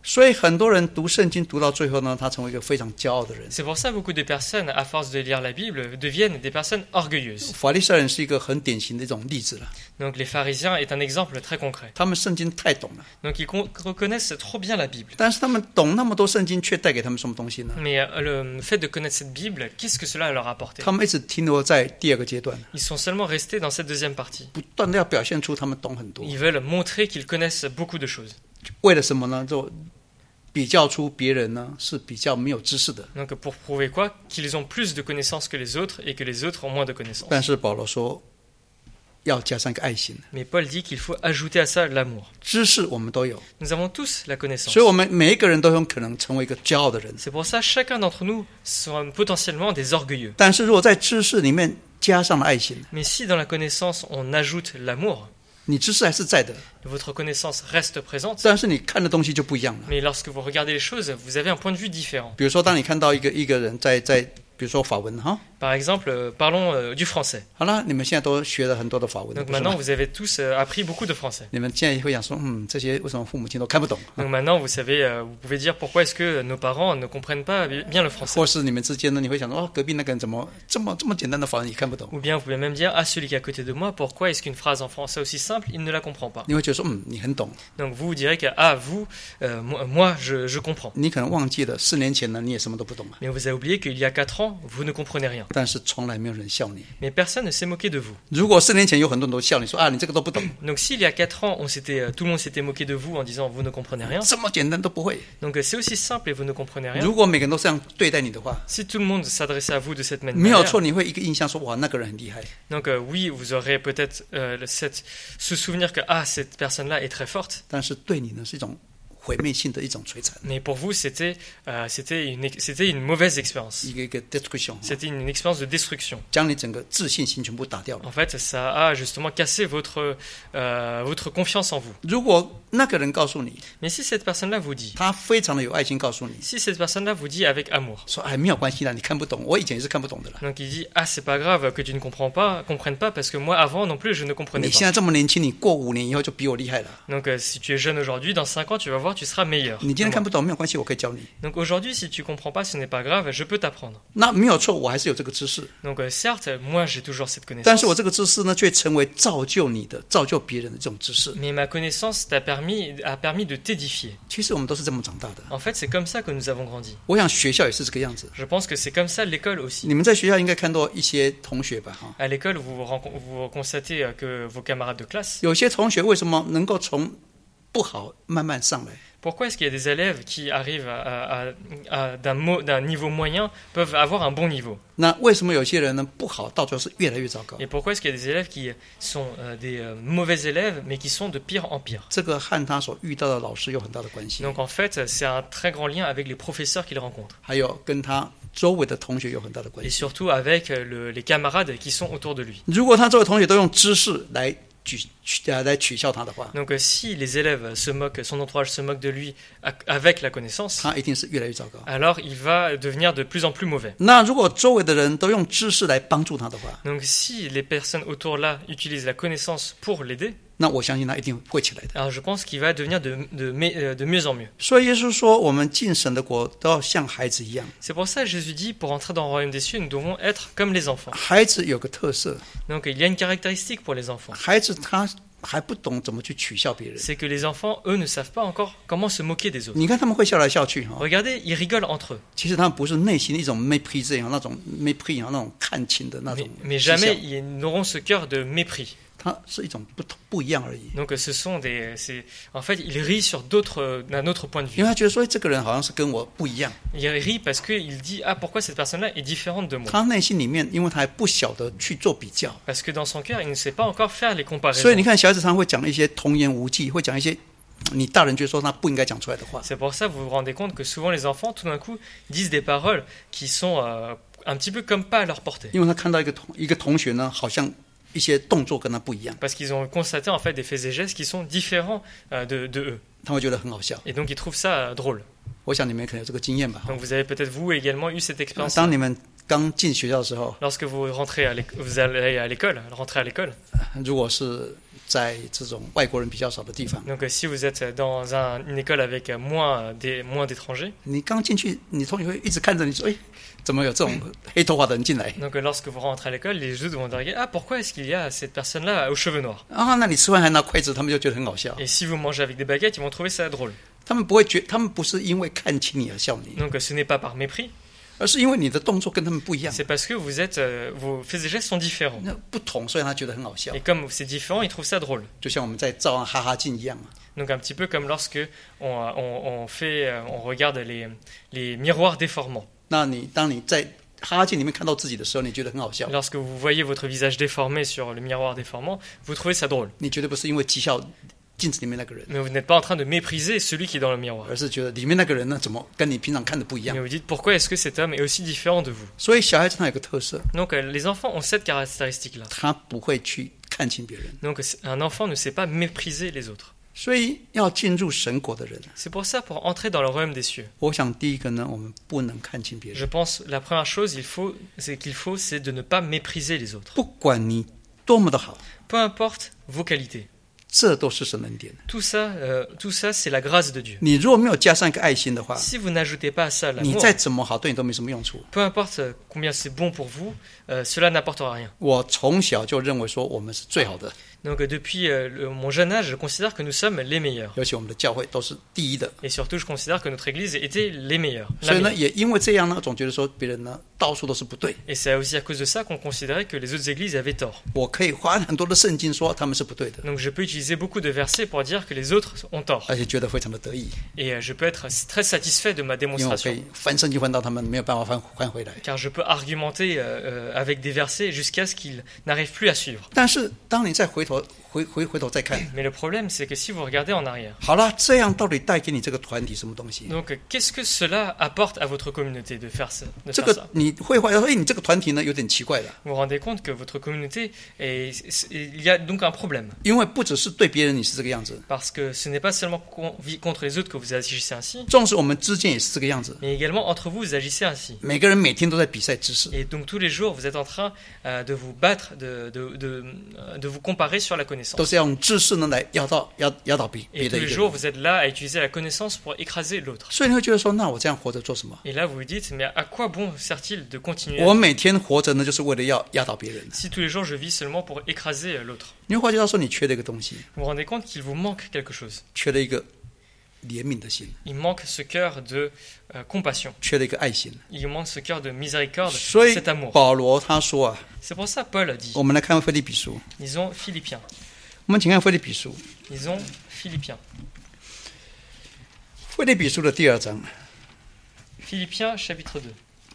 所以很多人读圣经读到最后呢，他成为一个非常骄傲的人。 C'est pour ça que beaucoup de personnes, à force de lire la Bible, deviennent des personnes orgueilleuses. 法利赛人是一个很典型的一种例子了， Donc les pharisiens est un exemple très concret. 他们圣经太懂了， Donc ils con- reconnaissent trop bien la Bible. 但是他们懂那么多圣经，却带给他们什么东西呢？ Mais euh, le fait de connaître cette Bible, qu'est-ce que cela leur a apporté? 他们一直停留在第二个阶段， Ils sont seulement restés dans cette deuxième partie. 不断的要表现出他们懂很多， Ils veulent montrer qu'ils connaissent beaucoup de choses. 为了什么呢？就比较出别人呢是比较没有知识的。 Donc pour prouver quoi? Qu'ils ont plus de connaissances que les autres et que les autres ont moins de connaissances. 但是保罗说，要加上一个爱心， Mais Paul dit qu'il faut ajouter à ça l'amour. 知识我们都有， Nous avons tous la connaissance. 所以我们每一个人都有可能成为一个骄傲的人。 C'est pour ça chacun d'entre nous sont potentiellement des orgueilleux. 但是如果在知识里面加上了爱心， Mais si dans la connaissance on ajoute l'amour, 你知识还是在的， votre connaissance reste présente. 但是你看的东西就不一样了。 Mais lorsque vous regardez les choses, vous avez un point de vue différent. 比如说，当你看到一个一个人在在，比如说法文哈， Par exemple, euh, parlons euh, du français. 好了，你们现在都学了很多的法文， Donc 不是 maintenant, 吗？ vous avez tous euh, appris beaucoup de français. 你们现在会想说，嗯，这些为什么父母亲都看不懂？ Donc maintenant, vous savez, euh, vous pouvez dire pourquoi est-ce que nos parents ne comprennent pas bien le français. 或是你们之间呢，你会想说，哦，隔壁那个人怎么这么这么简单的法文也看不懂？ Ou bien vous pouvez même dire, ah, celui qui est à côté de moi, pourquoi est-ce qu'une phrase en français aussi simple, il ne la comprend pas. 你会觉得说，嗯，你很懂。 Donc vous, vous direz que, ah, vous, euh, moi, moi, je, je comprends. 你可能忘记了，四年前呢，你也什么都不懂啊， Mais vous avez oublié qu'il y a quatre ans, vous ne comprenez rien. 但是从来没有人笑你。 Mais personne ne s'est moqué de vous. 如果四年前有很多人都笑你说啊，你这个都不懂， Donc s'il y a quatre ans, on s'était, euh, tout le monde s'était moqué de vous en disant, vous ne comprenez rien. 这么简单都不会。 Donc euh, c'est aussi simple et vous ne comprenez rien. 如果每个人都这样对待你的话， Si tout le monde s'adressait à vous de cette même 没有 manière, 错，你会一个印象说，哇，那个人很厉害。 donc euh, oui, vous aurez peut-être euh, le- cette, ce souvenir que, ah, cette personne-là est très forte. 但是对你呢是一种毁灭性的一种摧残， Mais pour vous, c'était, euh, c'était, une, ex- c'était une mauvaise expérience. 一个一个 destruction， C'était une, une expérience de destruction. 将你整个自信心全部打掉了。 En fait, ça a justement cassé votre, euh, votre confiance en vous. 如果那个人告诉你， Mais si cette personne-là vous dit, 他非常的有爱心，告诉你 si cette personne-là vous dit avec amour, 说，哎，没有关系啦，你看不懂，我以前也是看不懂的啦。 donc il dit, ah, c'est pas grave que tu ne comprends pas, comprenne pas, parce que moi, avant non plus, je ne comprenais 你现 pas. 在这么年轻，你过五年以后就比我厉害了。 Donc euh, si tu es jeune aujourd'hui, dans cinq ans, tu vas voir, tu seras meilleur. 你今天 que 看 moi. 不懂没有关系，我可以教你。 Donc aujourd'hui, si tu comprends pas, ce n'est pas grave, je peux t'apprendre. 那没有错，我还是有这个知识， Donc euh, certes, moi j'ai toujours cette 但 connaissance, 是我这个知识呢，却成为造就你的、造就别人的这种知识。 mais ma connaissance t'a permis, a permis de t'édifier. 其实我们都是这么长大的。 En fait, c'est comme ça que nous avons grandi. 我想学校也是这个样子。 Je pense que c'est comme ça l'école aussi. 你们在学校应该看到一些同学吧？哈， À l'école, vous, rencon- vous constatez euh, que vos camarades de classe, 有些同学为什么能够从不好慢慢上来？ pourquoi est-ce qu'il y a des élèves qui arrivent à, à- à- à- d'un, mo- d'un niveau moyen peuvent avoir un bon niveau? 那为什么有些人呢不好，到最后是越来越糟糕？ Et pourquoi est-ce qu'il y a des élèves qui sont euh, des euh, mauvais élèves, mais qui sont de pire en pire? 这个和他所遇到的老师有很大的关系， Donc en fait, c'est un très grand lien avec les professeurs qu'il rencontre. 还有跟他周围的同学有很大的关 Et 系。 surtout avec euh, le- les camarades qui sont autour de lui. 如果他周围同学都用知识来取取呃来取笑他的话， Donc euh, si les élèves se moquent, son entourage se moque de lui ac- avec la connaissance, 他一定是越来越糟糕。 alors il va devenir de plus en plus mauvais. 那如果周围的人都用知识来帮助他的话， Donc si les personnes autour là utilisent la connaissance pour l'aider, 那我相信他一定会起来的。 alors je pense qu'il va devenir de, de, me- euh, de mieux en mieux. 所以耶稣说，我们进神的国都要像孩子一样。 C'est pour ça que Jésus dit, pour entrer dans le royaume des cieux, nous devons être comme les enfants. 孩子有个特色， Donc il y a une caractéristique pour les enfants. 孩子他还不懂怎么去取笑别人。 C'est que les enfants, eux, ne savent pas encore comment se moquer des autres. 你看他们会笑来笑去哈， Regardez, ils rigolent entre eux. 其实他们不是内心一种 mépris 那种 mépris 那种看轻的那 Mais, 种 mais 讥笑 jamais ils n'auront ce cœur de mépris. 它是一种不同不一样而已。 Donc ce sont des... c'est- En fait, ils rient sur d'autres, d'un autre point de 因 vue. 为他觉得说，哎这个人好像是跟我不一样。 Il rit parce qu'il dit, ah, pourquoi cette personne-là est différente de moi? 他内心里面，因为他还不晓得去做比较， Parce que dans son cœur, il ne sait pas encore faire les 所以 comparaisons. 你看小孩子常会讲一些童言无忌，会讲一些你大人觉得说他不应该讲出来的话。 C'est pour ça que vous vous rendez compte que souvent les enfants, tout d'un coup, disent des paroles qui sont euh, un petit peu comme pas à leur portée. 因为他看到一个同一个同学呢，好像一些动作跟他不一样， Parce qu'ils ont constaté en fait des faits et gestes qui sont différents euh, de, de eux. 他会觉得很好笑。 Et donc ils trouvent ça euh, drôle. 我想你们可能有这个经验吧。 Donc vous avez peut-être vous également eu cette expérience. 当你们刚进学校的时候， Lorsque vous rentrez à l'école, vous allez à l'école, rentrez à l'école. 如果是在这种外国人比较少的地方， Donc euh, si vous êtes dans un, une école avec euh, moins, des, moins d'étrangers, 你刚进去，你同学会一直看着你说：“哎，怎么有这种黑头发的人进来 donc euh, lorsque vous rentrez à l'école, les autres vont dire ah pourquoi est-ce qu'il y a cette personne-là aux cheveux noirs? ?» 啊？那你吃饭还拿筷子，他们就觉得很好笑。 Et si vous mangez avec des baguettes, ils vont trouver ça drôle. 他们不会觉，他们不是因为看轻你而笑你， Donc euh, ce n'est pas par mépris, 而是因为你的动作跟他们不一样， c'est parce que vous êtes, euh, vos faits et gestes sont différents. 那不同，所以他觉得很好笑 Et。comme c'est différent, ils trouvent ça drôle. 就像我们在照哈哈镜一样啊。 Donc un petit peu comme lorsque on, on, on fait, euh, on regarde les, les miroirs déformants. 那你当你在哈哈镜里面看到自己的时候，你觉得很好笑， Lorsque vous voyez votre visage déformé sur le miroir déformant, vous trouvez ça drôle. 你绝对不是因为讥笑镜子里面那个人， Mais vous n'êtes pas en train de mépriser celui qui est dans le miroir. 而是觉得里面那个人呢，怎么跟你平常看的不一样 Mais？vous dites pourquoi est-ce que cet homme est aussi différent de vous? 所以小孩子他有个特色， Donc euh, les enfants ont cette caractéristique-là. 他不会去看轻别人。 Donc c'est- un enfant ne sait pas mépriser les autres. 所以要进入神国的人， C'est pour ça, pour entrer dans le royaume des cieux, 我想第一个呢，我们不能看轻别 je 人。 pense la première chose il faut, c'est qu'il faut, c'est de ne pas mépriser les autres. 不管你多么的好， Peu importe vos qualités. 这都是神恩典。 Tout ça, euh, tout ça, c'est la grâce de Dieu. 你如果没有加上一个爱心的话， Si vous n'ajoutez pas à ça 你 l'amour, 再怎么好，对你都没什么用处。 peu importe euh, combien c'est bon pour vous, euh, cela n'apportera rien. 我从小就认为说我们是最好的， Donc euh, depuis euh, le- mon jeune âge, je considère que nous sommes les meilleurs. 尤其我们的教会都是第一的。 Et surtout, je considère que notre Église était les meilleurs. la 所以呢， meilleure. 也因为这样呢，总觉得说别人呢到处都是不对。 Et c'est aussi à cause de ça qu'on considérait que les autres églises avaient tort. 我可以花很多的圣经说他们是不对的， Donc je peux utiliser beaucoup de versets pour dire que les autres ont tort. 而且觉得非常的得意， Et euh, je peux être très satisfait de ma 因为我可 démonstration. 以翻圣经翻到他们没有办法翻翻回来。 Car je peux argumenter euh, euh, avec des versets jusqu'à ce qu'ils n'arrivent plus à suivre. 但是当你再回头回回回头再看， Mais le problème, c'est que si vous regardez en arrière, 好了，这样到底带给你这个团体什么东西？ donc euh, qu'est-ce que cela apporte à votre communauté de faire ça, de 这 faire 个 ça? 你会怀疑说，哎，你这个团体呢有点奇怪的， Vous vous rendez compte que votre communauté, est, c'est- il y a donc un problème. 因为不只是对别人你是这个样子， Parce que ce n'est pas seulement con- contre les autres que vous agissez ainsi, 纵使我们之间也是这个样子， mais également entre vous, vous agissez ainsi. 每个人每天都在比赛知识， Et donc tous les jours, vous êtes en train euh, de vous battre, de, de, de, euh, de vous comparer sur la connaissance. 都是要用知识呢来压倒压压倒别 Et 别 tous 的 les 一个 jours, 人。 vous êtes là à utiliser la connaissance pour écraser l'autre. 所以你会觉得说，那我这样活着做什么？ Et là, vous vous dites, mais à quoi bon sert-il de continuer 我每天活着呢，就是为了要压倒别人。 si tous les jours je vis seulement pour écraser euh, l'autre? 你会发觉到说，你缺了一个东西， Vous vous rendez compte qu'il vous manque quelque chose. 缺了一个怜悯的心， Il manque ce cœur de euh, compassion. 缺了一个爱心。 Il manque ce cœur de miséricorde, 所以 cet amour. 保罗他说啊， C'est pour ça Paul a dit, 我们来看腓立比书， disons Philippiens. 我们请看腓立比书， Disons Philippiens. 腓立比书的第二章， Philippiens chapitre deux.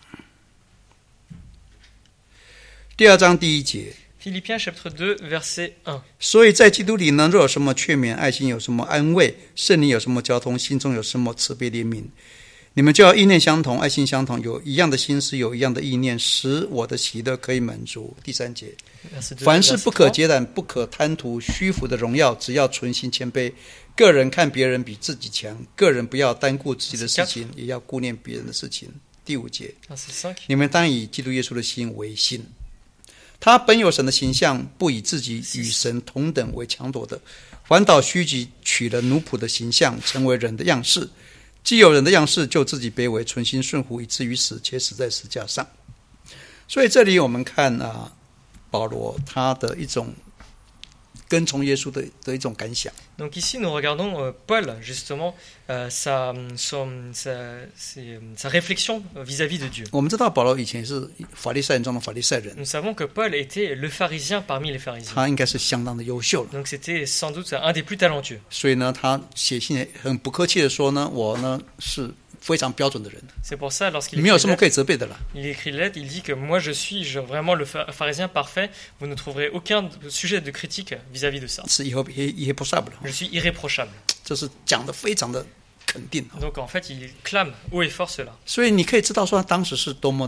第二章第一节。 Philippiens chapitre deux, verset un. 所以在基督里呢，若有什么劝勉、爱心有什么安慰，圣灵有什么交通，心中有什么慈悲怜悯，你们就要意念相同，爱心相同，有一样的心思，有一样的意念，使我的喜乐可以满足。第三节， Verset deux, 凡事 verset 不可 trois. 结党，不可贪图虚浮的荣耀，只要存心谦卑。个人看别人比自己强，个人不要单顾自己的事情，也要顾念别人的事情。第五节， Verset cinq. 你们当以基督耶稣的心为心。他本有神的形象，不以自己与神同等为强夺的，反倒虚己，取了奴仆的形象，成为人的样式。既有人的样式，就自己卑微，存心顺服，以至于死，且死在十字架上。所以这里我们看啊，保罗他的一种跟从耶稣的的一种感想。 Donc ici, nous regardons euh, Paul, justement, euh, sa, son- sa, ses- sa réflexion vis-à-vis de Dieu. 我们知道保罗以前是法利赛人中的法利赛人， Nous savons que Paul était le pharisien parmi les pharisiens. 他应该是相当的优秀了。 Donc c'était sans doute un des plus talentueux. 所以呢，他写信也很不客气的说呢，我呢是非常标准的人， C'est pour ça, lorsqu'il 没有 écrit, 什么 lettre, 可以责备的了。 il écrit lettre, il dit que moi je suis je- vraiment le pha- pharisien parfait. Vous ne trouverez aucun sujet de critique vis-à-vis de ça. 是以后也也不 s 不了， Je suis irréprochable. 这是讲的非常的肯定。 Donc en fait, il clame haut et fort cela. 所以你可以知道说他当时是多么的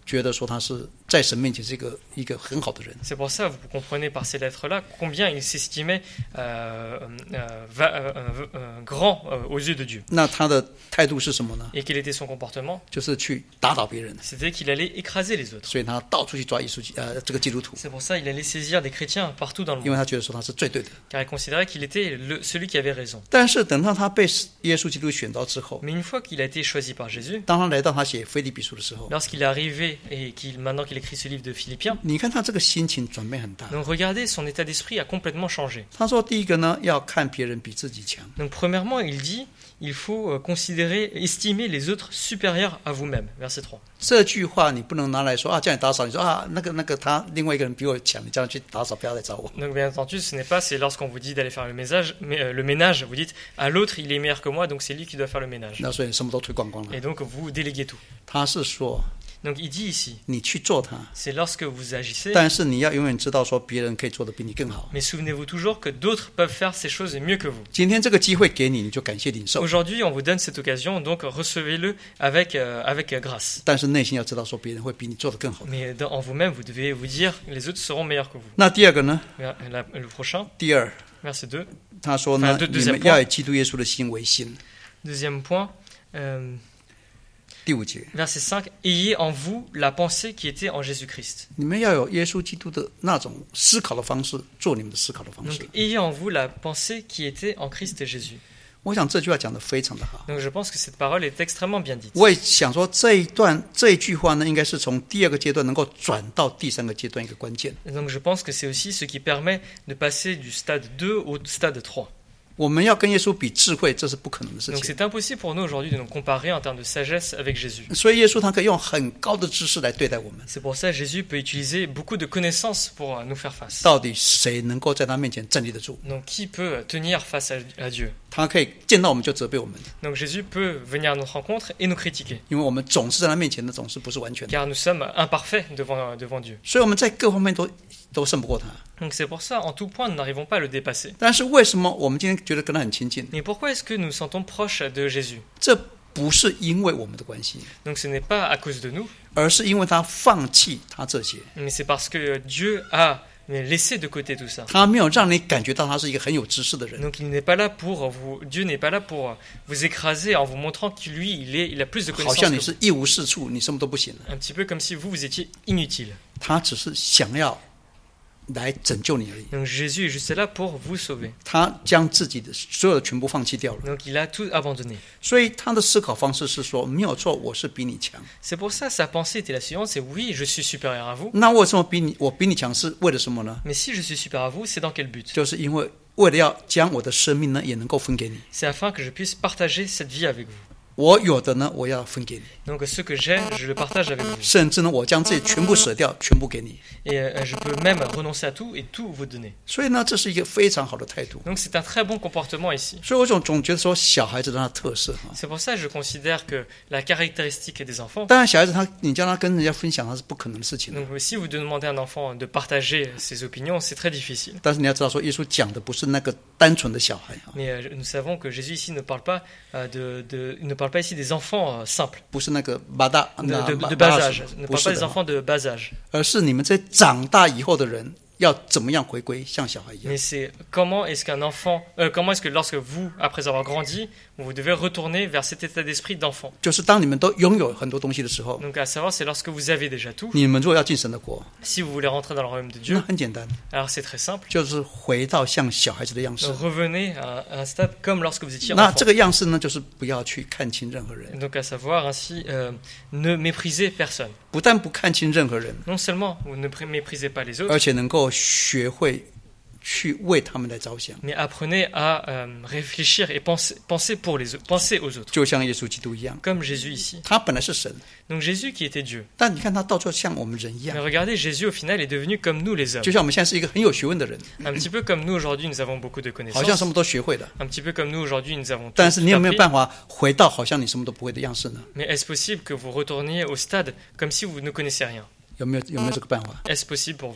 觉得说他是在神面前是一个一个很好的人。 C'est pour ça, vous comprenez par ces lettres-là combien il s'estimait euh, euh, va- euh, euh, euh, grand euh, aux yeux de Dieu. 那他的态度是什么呢？ Et quel était son comportement? 就是去打倒别人， C'était qu'il allait écraser les autres. 所以他到处去抓耶稣基呃这个基督徒， C'est pour ça qu'il allait saisir des chrétiens partout dans le 因为 monde, 他觉得说他是最对的。 car il considérait qu'il était le, celui qui avait raison. 但是等到他被耶稣基督选召之后， Mais une fois qu'il a été choisi par Jésus, 当他来到他写腓立比书的时候， lorsqu'il est arrivé et qu'il, maintenant qu'il écrit ce livre de Philippiens, 你看他这个心情转变很大。 donc regardez, son état d'esprit a complètement changé. 他说第一个呢，要看别人比自己强。 Donc premièrement, il dit, il faut euh, considérer, estimer les autres supérieurs à vous-même. Verset trois. 这句话你不能拿来说啊，叫你打扫，你说啊，那个那个他另外一个人比我强，你叫他去打扫，不要来找我。 Donc bien entendu, ce n'est pas, c'est lorsqu'on vous dit d'aller faire le ménage, mais, euh, le ménage, vous dites à l'autre il est meilleur que moi, donc c'est lui qui doit faire le ménage. 那所以什么都推光光了。 Et donc vous déléguez tout. 他是说 Donc il dit ici, 你去做它， c'est lorsque vous agissez, 但是你要永远知道说别人可以做得比你更好。 mais souvenez-vous toujours que d'autres peuvent faire ces choses mieux que vous. 今天这个机会给你，你就感谢领受， Aujourd'hui, on vous donne cette occasion, donc recevez-le avec, euh, avec euh, grâce. 但是内心要知道说别人会比你做得更好。 Mais dans- en vous-même, vous devez vous dire, les autres seront meilleurs que vous. 那第二个呢？ Ver- la- Le prochain, 第二， verset deux. 他说呢， 反正你们要以基督耶稣的心为心。 Deuxième point, euh, 第五节， verset cinq, ayez en vous la pensée qui était en Jésus-Christ. 你们要有耶稣基督的那种思考的方式，做你们的思考的方式 Donc,。ayez en vous la pensée qui était en Christ Jésus. 我想这句话讲得非常的好。 Donc je pense que cette parole est extrêmement bien dite. 我也想说这一段这一句话呢，应该是从第二个阶段能够转到第三个阶段一个关键。 Et donc je pense que c'est aussi ce qui permet de passer du stade deux au stade trois. 我们要跟耶稣比智慧，这是不可能的事 Donc 情。 c'est impossible pour nous aujourd'hui de nous comparer en termes de sagesse avec Jésus. 所以耶稣他可以用很高的知识来对待我们。 C'est pour ça que Jésus peut utiliser beaucoup de connaissances pour euh, nous faire face. 到底谁能够在他面前站立得住？ Donc qui peut tenir face à, à Dieu? 他可以见到我们就责备我们， Donc Jésus peut venir à notre rencontre et nous critiquer. 因为我们总是在他面前呢，总是不是完全的。 Car nous sommes imparfaits devant, devant Dieu. 所以我们在各方面都都胜不过他。 Donc c'est pour ça, en tout point, nous n'arrivons pas à le dépasser. 但是为什么我们今天觉得跟他很亲近？ Mais pourquoi est-ce que nous nous sentons proches de Jésus? 这不是因为我们的关系， Donc ce n'est pas à cause de nous, 而是因为他放弃他这些， mais c'est parce que Dieu a laissé de côté tout ça. 他没有让你感觉到他是一个很有知识的人。 Donc il n'est pas là pour vous, Dieu n'est pas là pour vous écraser en vous montrant que lui, il, est, il a plus de 好 connaissances 像 que 你 vous. 是一无是处，你什么都不行了。 Un petit peu comme si vous, vous étiez inutile. 他只是想要来拯救你而已。 Donc Jésus est juste là pour vous sauver. 他将自己的所有的全部放弃掉了， Donc il a tout abandonné. 所以他的思考方式是说：没有错，我是比你强。 C'est pour ça sa pensée était la suivante, c'est oui, je suis supérieur à vous. 那为什么比你我比你强是为了什么呢？ Mais si je suis supérieur à vous, c'est dans quel but? 就是因为为了要将我的生命呢也能够分给你， C'est afin que je puisse partager cette vie avec vous. 我有的呢我要分给你， Donc ce que j'ai, je le partage avec vous. 甚至呢我将自己全部舍掉，全部给你。 Et euh, je peux même renoncer à tout et tout vous donner. 所以呢，这是一个非常好的态度。 Donc c'est un très bon comportement ici. 所以我总总觉得说，小孩子的他的特色哈， C'est pour ça que je considère que la caractéristique des enfants, 当然小孩子他你叫他跟人家分享，他是不可能的事情的。 donc si vous demandez à un enfant de partager ses opinions, c'est très difficile. 但是你要知道说，耶稣讲的不是那个单纯的小孩哈， Mais euh, nous savons que Jésus ici ne parle pas euh, de, de, il ne parle pas ici des enfants euh, simples, 不是那个巴大 de, 那 de, 巴 de 巴 bas 大 âge, 叔 ne 不 parle 是 pas des 的， enfants de bas âge. 而是你们在长大以后的人要怎么样回归像小孩一样。 Mais c'est comment est-ce qu'un enfant, euh, comment est-ce que lorsque vous, après avoir grandi, vous devez retourner vers cet état d'esprit d'enfant. 就是当你们都拥有很多东西的时候， Donc à savoir, c'est lorsque vous avez déjà tout. 你们如果要进神的国， Si vous voulez rentrer dans le royaume de 那 Dieu, 很简单， alors c'est très simple. 就是回到像小孩子的样式 Donc,。revenez à un stade comme lorsque vous étiez 那 enfant. 这个样式呢，就是不要去看清任何人， Donc à savoir ainsi, euh, ne méprisez personne. 不但不看清任何人， Non seulement vous ne pré- méprisez pas les autres, 而且能够学会去为他们来着想， mais apprenez à euh, réfléchir et penser, penser, pour les, au- penser aux autres, 就像耶稣基督一样。 comme Jésus ici. 他本来是神， Donc Jésus qui était Dieu. 但你看他到最后像我们人一 Mais 样， regardez, Jésus au final est devenu comme nous les hommes. 就像我们现在是一个很有学问的人， Un petit peu comme nous aujourd'hui, nous avons beaucoup de 好像什 connaissances. 么都学会了。 Un petit peu comme nous aujourd'hui, nous avons tout, 但是 tout 你有没有 appris. 办法回到好像你什么都不会的样式呢？ Mais est-ce possible que vous retourniez au stade comme si vous ne connaissiez rien? 有没有有没有这个办法？ Est-ce possible pour vous?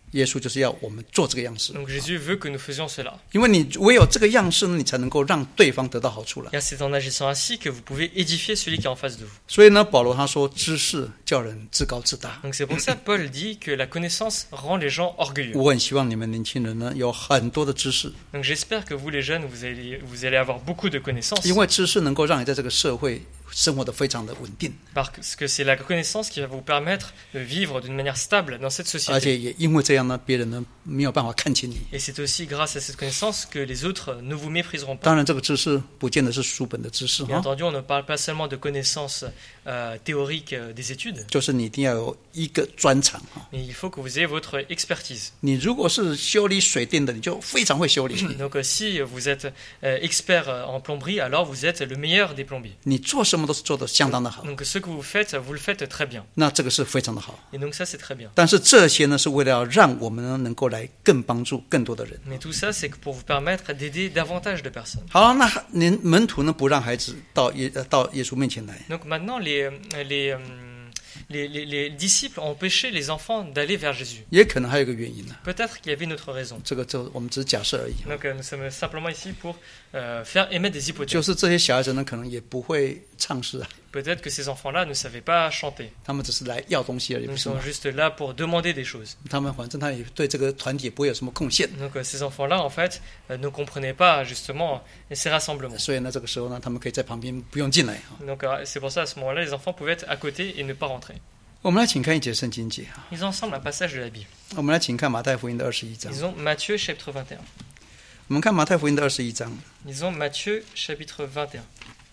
耶稣就是要我们做这个样式， Donc Jésus veut que nous faisions cela. 因为你唯有这个样式呢，你才能够让对方得到好处了。 Car c'est en agissant ainsi que vous pouvez édifier celui qui est en face de vous. 所以呢，保罗他说，知识叫人自高自大。 Donc c'est pour ça Paul dit que la connaissance rend les gens orgueilleux. 我很希望你们年轻人呢，有很多的知识， Donc j'espère que vous les jeunes, vous allez, vous allez avoir beaucoup de connaissances. 因为知识能够让你在这个社会生活得非常的稳定， Parce que c'est la connaissance qui va vous permettre de vivre d'une manière stable dans cette 而 société. 且也因为这样呢，别人呢没有办法看清你。 Et c'est aussi grâce à cette connaissance que les autres ne vous mépriseront pas. 当然，这个知识不见得是书本的知识 Bien 哈， entendu, on ne parle pas seulement de connaissances euh, théoriques euh, des études, 就是你一定要有一个专长哈。 mais il faut que vous ayez votre expertise. 你如果是修理水电的，你就非常会修理； Donc euh, si vous êtes euh, expert euh, en plomberie, alors vous êtes le meilleur des plombiers. 你做什么都是做得相当的好， Donc ce que vous faites, vous le faites très bien. 那这个是非常的好。 Et donc ça, c'est très bien. 但是这些呢，是为了要让我们呢能够来更帮助更多的人。 Mais tout ça, c'est que pour vous permettre d'aider davantage de personnes. 好，那您门徒呢不让孩子到耶呃到耶稣面前来， Donc maintenant, les, les, euh, les, les, les disciples ont empêché les enfants d'aller vers Jésus. 也可能还有一个原因呢， Peut-être qu'il y avait une autre raison. 这个就我们只是假设而已。 Donc euh, nous sommes simplement ici pour euh, faire émettre des 就 hypothèses. 是这些小孩子呢，可能也不会唱诗啊， Peut-être que ces enfants-là ne savaient pas chanter. 他们只是来要东西而已，不 Ils 是吗 sont？juste là pour demander des choses. 他们反正他也对这个团体也不会有什么贡献， Donc euh, ces enfants-là, en fait, euh, ne comprenaient pas justement ces rassemblements. 所以呢，这个时候呢，他们可以在旁边不用进来啊。 Donc euh, c'est pour ça, à ce moment-là, les enfants pouvaient être à côté et ne pas rentrer. 我们来请看一节圣经节啊， Ils ont ensemble un passage de la Bible. 我们来请看马太福音的二十一章。 Ils ont Matthieu chapitre vingt et un. 我们看马太福音的二十一章， Ils ont Matthieu chapitre vingt et un.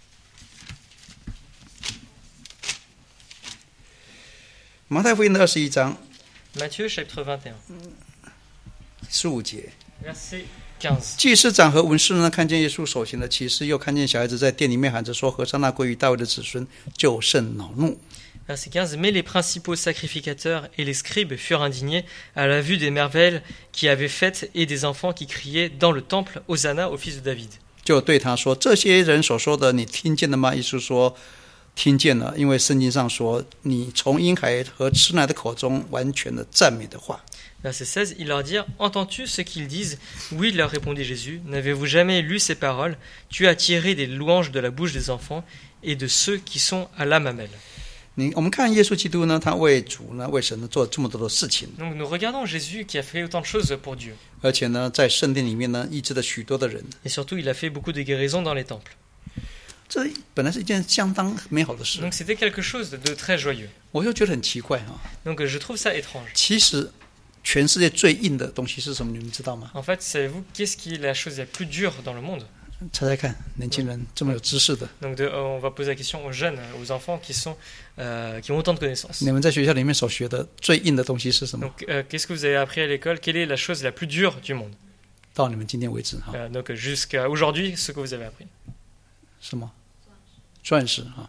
马太福音的二十一章 Matthieu chapitre vingt et un. 十五节。 Verset quinze. 祭司长和文士呢，看见耶稣所行的奇事，又看见小孩子在殿里面喊着说：“和尚那归于大卫的子孙，就甚恼怒。” Verset quinze. Mais les principaux sacrificateurs et les scribes furent indignés à la vue des merveilles qui avaient faites et des enfants qui criaient dans le temple Hosanna au fils de David. 就对他说：“这些人所说的，你听见了吗？”耶稣说：“听见了，因为圣经上说，你从婴孩和吃奶的口中完全的赞美的话。” Verset seize. Ils leur dirent: Entends-tu ce qu'ils disent? Oui, leur répondit Jésus. N'avez-vous jamais lu ces paroles? Tu as tiré des louanges de la bouche des enfants et de ceux qui sont à la mamelle. 你我们看耶稣基督呢，他为主呢，为神呢做了这么多的事情， Donc nous regardons Jésus qui a fait autant de choses pour Dieu. 而且呢，在圣殿里面呢，医治了许多的人。 Et surtout, il a fait beaucoup de guérisons dans les temples. 这本来是一件相当美好的事， Donc c'était quelque chose de très joyeux. 我就觉得很奇怪啊。 Donc je trouve ça étrange. 其实，全世界最硬的东西是什么？你们知道吗？ En fait, savez-vous qu'est-ce qui est la chose la plus dure dans le monde? 猜猜看，年轻人这么有知识的， Donc de, euh, on va poser la question aux jeunes, aux enfants qui, sont, euh, qui ont autant de connaissances. 你们在学校里面所学的最硬的东西是什么？ Donc euh, qu'est-ce que vous avez appris à l'école? Quelle est la chose la plus dure du monde? 到你们今天为止哈， Euh, Donc jusqu'à aujourd'hui, ce que vous avez appris. 什么？钻石哈。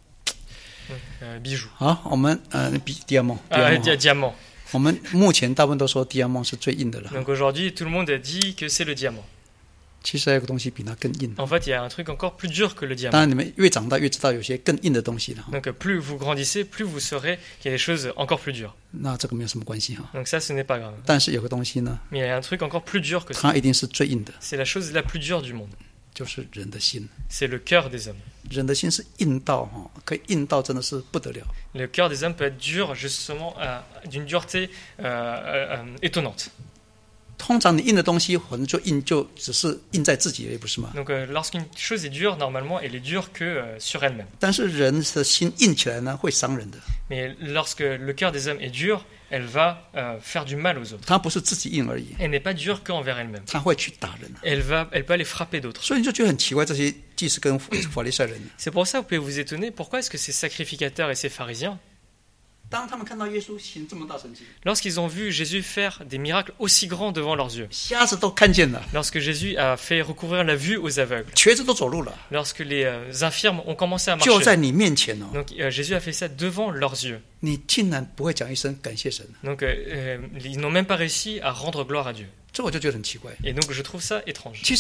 Euh, bijoux. 好，我们呃，比 diamond， Ah, diamond di- diamant. 我们目前大部分都说 diamond 是最硬的了。 Donc aujourd'hui, tout le monde a dit que c'est le diamant. 其实还有个东西比它更硬。 En fait, il y a un truc encore plus dur que le 当 diamant. 然，你们越长大越知道有些更硬的东西了。 Donc euh, plus vous grandissez, plus vous saurez qu'il y a des choses encore plus dures. 那这个没有什么关系哈。 Donc ça, ce n'est pas grave. 但是有个东西呢， Mais il y a un truc encore plus dur que ça. 它一定是最硬的， C'est la chose la plus dure du monde. 就是人的心。 C'est le cœur des hommes. 人的心是硬到哈，可以硬到真的是不得了。 Le cœur des hommes peut être dur, justement, euh, d'une dureté euh, euh, euh, étonnante. 通常你硬的东西，可能就硬就只是硬在自己而已，不是吗？ Donc euh, lorsqu'une chose est dure, normalement, elle est dure que euh, sur elle-même. 但是人的心硬起来呢，会伤人的。 Mais lorsque le cœur des hommes est dur, elle va euh, faire du mal aux autres. 它不是自己硬而已， Elle n'est pas dure qu'envers elle-même. 它会去打人。 Elle, va, elle peut aller frapper d'autres. 所以你就觉得很奇怪，这些祭司跟法利赛人， C'est pour ça que vous pouvez vous étonner, pourquoi est-ce que ces sacrificateurs et ces pharisiens, 当他们看到耶稣行这么大神迹， lorsqu'ils ont vu Jésus faire des miracles aussi grands devant leurs yeux, 瞎子都看见了， lorsque Jésus a fait recouvrir la vue aux aveugles, 瘸子都走路了， lorsque les euh, infirmes ont commencé à 就在 marcher, 你面前哦， donc euh, Jésus a fait ça devant leurs yeux. 你竟然不会讲一声感谢神， Donc euh, euh, ils n'ont même pas réussi à rendre gloire à Dieu. 这我就觉得很奇怪。 Et donc je trouve ça étrange. 其实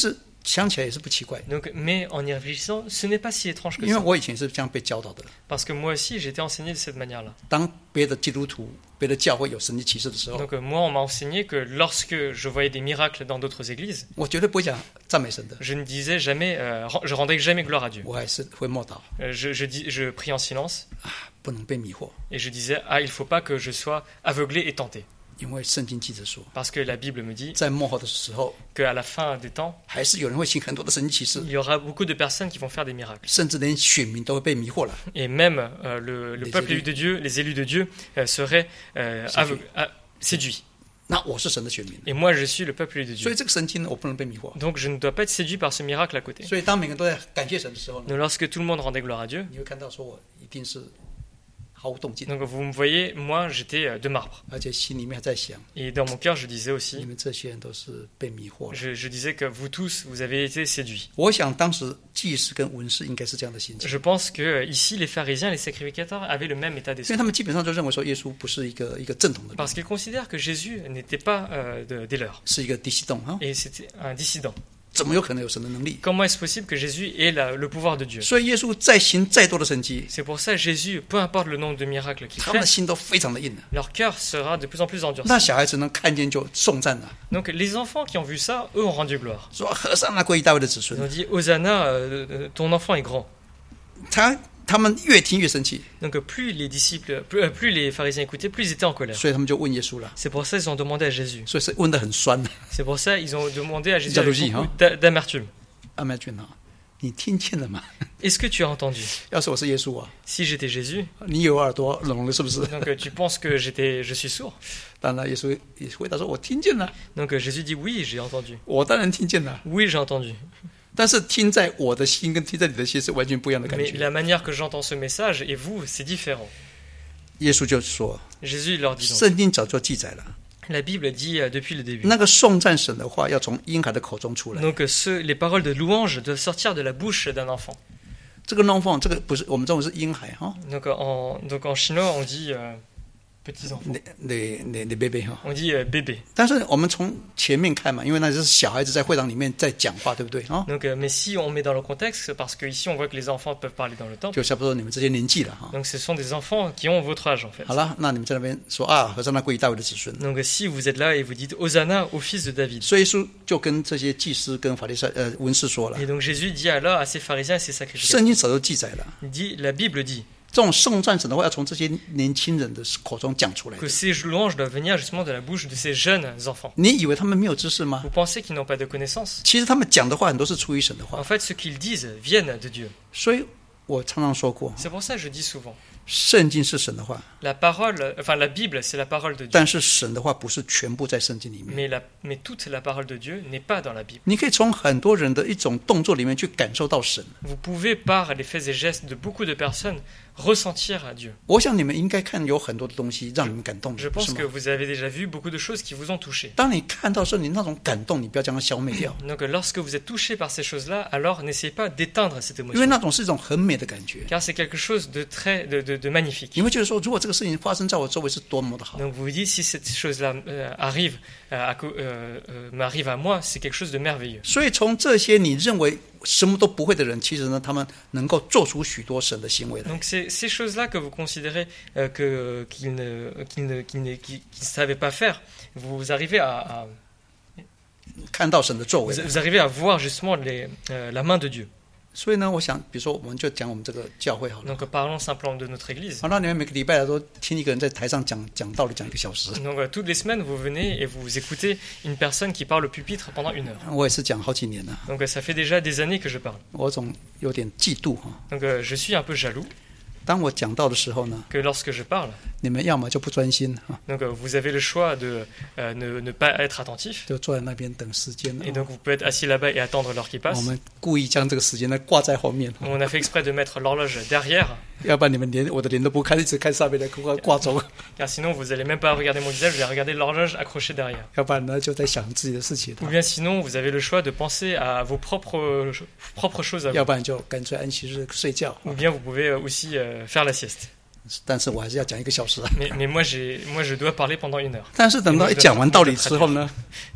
想起来也是不奇怪， Donc, mais en y réfléchissant, ce n'est pas si étrange que 因为 ça. 我以前是这样被教导的。 Parce que moi aussi, j'ai été enseigné de cette manière-là. 当别的基督徒、别的教会有神迹奇事的时候， Donc euh, moi, on m'a enseigné que lorsque je voyais des miracles dans d'autres églises, 我绝对不会讲赞美神的， je ne disais jamais, euh, ren- je rendais jamais gloire à Dieu. 我还是会默祷， Euh, je, je, dis, je prie en silence 不能被迷惑， et je disais, ah, il faut pas que je sois aveuglé et tenté. 因为圣经记着说， Parce que la Bible me dit 在末后的时候， qu'à la fin des temps, 还是有人会行很多的神迹奇事， il y aura beaucoup de personnes qui vont faire des miracles. 甚至连选民都会被迷惑了。 Et même euh, le, le Les peuple élus. élu de Dieu, les élus de Dieu, euh, seraient euh, Séduits. aveu- ah, séduits. 那我是神的选民， Et moi, je suis le peuple élu de 所以 Dieu. 这个圣经呢，我不能被迷惑。 Donc je ne dois pas être séduit par ce miracle à côté. 所以当每个人都在感谢神的时候呢， Donc lorsque tout le monde rendait gloire à Dieu, 你会看到说我一定是毫无动静， donc vous me voyez, moi j'étais euh, de marbre. 而且心里面还在想， Et dans mon cœur, je disais 你 aussi, 们这些人都是被迷惑了。 je, je disais que vous tous, vous avez été séduits. 我想当时祭司跟文士应该是这样的心情， Je pense que euh, ici, les pharisiens, les sacrificateurs avaient le même état 因为 d'esprit. 他们基本上就认为说耶稣不是一个一个正统的人， Parce qu'ils considèrent que Jésus n'était pas euh, de- des leurs. 是一个低西动啊， Et c'était un dissident. 怎么有可能有神的能力？ Comment est-ce possible que Jésus ait la- le pouvoir de Dieu? 所以耶稣再行再多的神迹， C'est pour ça Jésus, peu importe le nombre de miracles qu'il 他们的 fait, 心都非常的硬的。 leur cœur sera de plus en plus endurci. 那小孩子呢，看见就颂赞了， Donc les enfants qui ont vu ça, eux ont rendu gloire. 说和尚那归于大卫的子 Ils 孙 ont。dit, Hosanna, euh, euh, ton enfant est grand. 他他们越听越生气， Donc euh, plus les disciples, plus, euh, plus les pharisiens écoutaient, plus ils étaient en colère. 所以他们就问耶稣了， C'est pour ça qu'ils ont demandé à Jésus. 所以是问得很酸的。 C'est pour ça qu'ils ont demandé à Jésus Jalousie, avec beaucoup hein. d'a- d'amertume. 阿麦君啊，你听见了吗？ Est-ce que tu as entendu? 要是我是耶稣啊， Si j'étais Jésus, 你有耳朵聋了是不是？ donc euh, tu penses que j'étais, je suis sourd? 当然，耶稣也回答说：“我听见了， Donc euh, Jésus dit oui, j'ai entendu. 我当然听见了。 Oui, j'ai entendu. 但是听在我的心跟听在你的心是完全不一样的感 Mais 觉。 la manière que j'entends ce message et vous, c'est différent. ” 耶稣就说 Jésus leur dit：“ donc. 圣经早就记载了， La Bible dit euh, depuis le début. 那个颂赞神的话要从婴孩的口中出来。 Donc euh, ce, les paroles de louange doivent sortir de la bouche d'un enfant. 这个 enfant， 这个不是我们中文是婴孩哈， Donc euh, en, donc en chinois, on dit euh, petits enfants. 那那那那 baby 哈。 On dit euh, bébé. 但是我们从前面看嘛，因为那是小孩子在会堂里面在讲话，对不对啊？ Donc, euh, mais si on met dans le contexte, parce qu'ici on voit que les enfants peuvent parler dans le temple, 就差不多你们这些年纪了哈。 donc ce sont des enfants qui ont votre âge en fait. 好了，那你们在那边说啊，和尚那归于大卫的子孙。 Donc euh, si vous êtes là et vous dites Hosanna au fils de David. 所以耶稣就跟这些祭司跟法利赛呃文士说了， Et donc Jésus dit alors à ces pharisiens et ces sacrificateurs, 圣经早就记载了， il dit, la Bible dit 这种颂赞神的话要从这些年轻人的口中讲出来 que 的。 ces louanges doivent venir justement de la bouche de ces jeunes enfants. 你以为他们没有知识吗？ Vous pensez qu'ils n'ont pas de connaissances? 其实他们讲的话很多是出于神的 En 话。 fait, ce qu'ils disent viennent de Dieu. 所以我常常说过， C'est pour ça que je dis souvent, 圣经是神的话， la parole, enfin la Bible, c'est la parole de Dieu. 但是神的话不是全部在圣经里面。 Mais, la, mais toute la parole de Dieu n'est pas dans la Bible. 你可以从很多人的一种动作里面去感受到神。 Vous pouvez, par les faits et gestes de beaucoup de personnes, ressentir à Dieu. 我想你们应该看有很多的东西让你们感动， Je 不是 pense 吗 que vous avez déjà vu beaucoup de choses qui vous ont touché. 当你看到的时候，你那种感动，你不要将它消灭掉， Donc lorsque vous êtes touché par ces choses-là, alors n'essayez pas d'éteindre cette 因为 émotion. 那种是一种很美的感觉。 Car c'est quelque chose de très de, de, de magnifique. 你会觉得说，如果这个事情发生在我周围是多么的好。 Donc vous vous dites, si cette chose-là euh, arrive, euh, à co- euh, euh, m'arrive à moi, c'est quelque chose de merveilleux. 所以从这些你认为什么都不会的人，其实呢，他们能够做出许多神的行为来。 Donc c'est ces choses-là que vous considérez euh, que, qu'ils ne, qu'ils ne, qu'ils ne, qu'ils ne savaient pas faire, vous arrivez à, à 看到神的作 vous, 为。 vous arrivez à voir justement les, euh, la main de Dieu. 所以呢，我想，比如说，我们就讲我们这个教会好了。 Donc parlons simplement de notre église. 好，那你们每个礼拜来都听一个人在台上讲讲道理，讲一个小时。 Donc euh, toutes les semaines, vous venez et vous écoutez une personne qui parle au pupitre pendant une heure. 我也是讲好几年了， Donc euh, ça fait déjà des années que je parle. 我总有点嫉妒哈。 Donc euh, je suis un peu jaloux 当我讲到的时候呢， que lorsque je parle, 你们要么就不专心哈， donc euh, vous avez le choix de euh, ne, ne pas être attentif. 就坐在那边等时间。 Et donc vous pouvez être assis là-bas et attendre l'heure qui 我 passe. 们故意将这个时间呢挂在后面， On a fait exprès de mettre l'horloge derrière, 要不然你们连我的脸都不看，一直看上面的挂挂钟， car sinon vous allez même pas regarder mon visage, vous allez regarder l'horloge accrochée derrière. 要不然呢就在想自己的事情， Ou bien sinon vous avez le choix de penser à vos propres, propres choses à vous. 要不然就干脆安息日睡觉。 Ou bien vous pouvez aussi euh, faire la sieste. 但是我还是要讲一个小时啊。 Mais, mais moi, j'ai, moi je dois parler pendant une heure. 但是等到一讲完道理之后呢，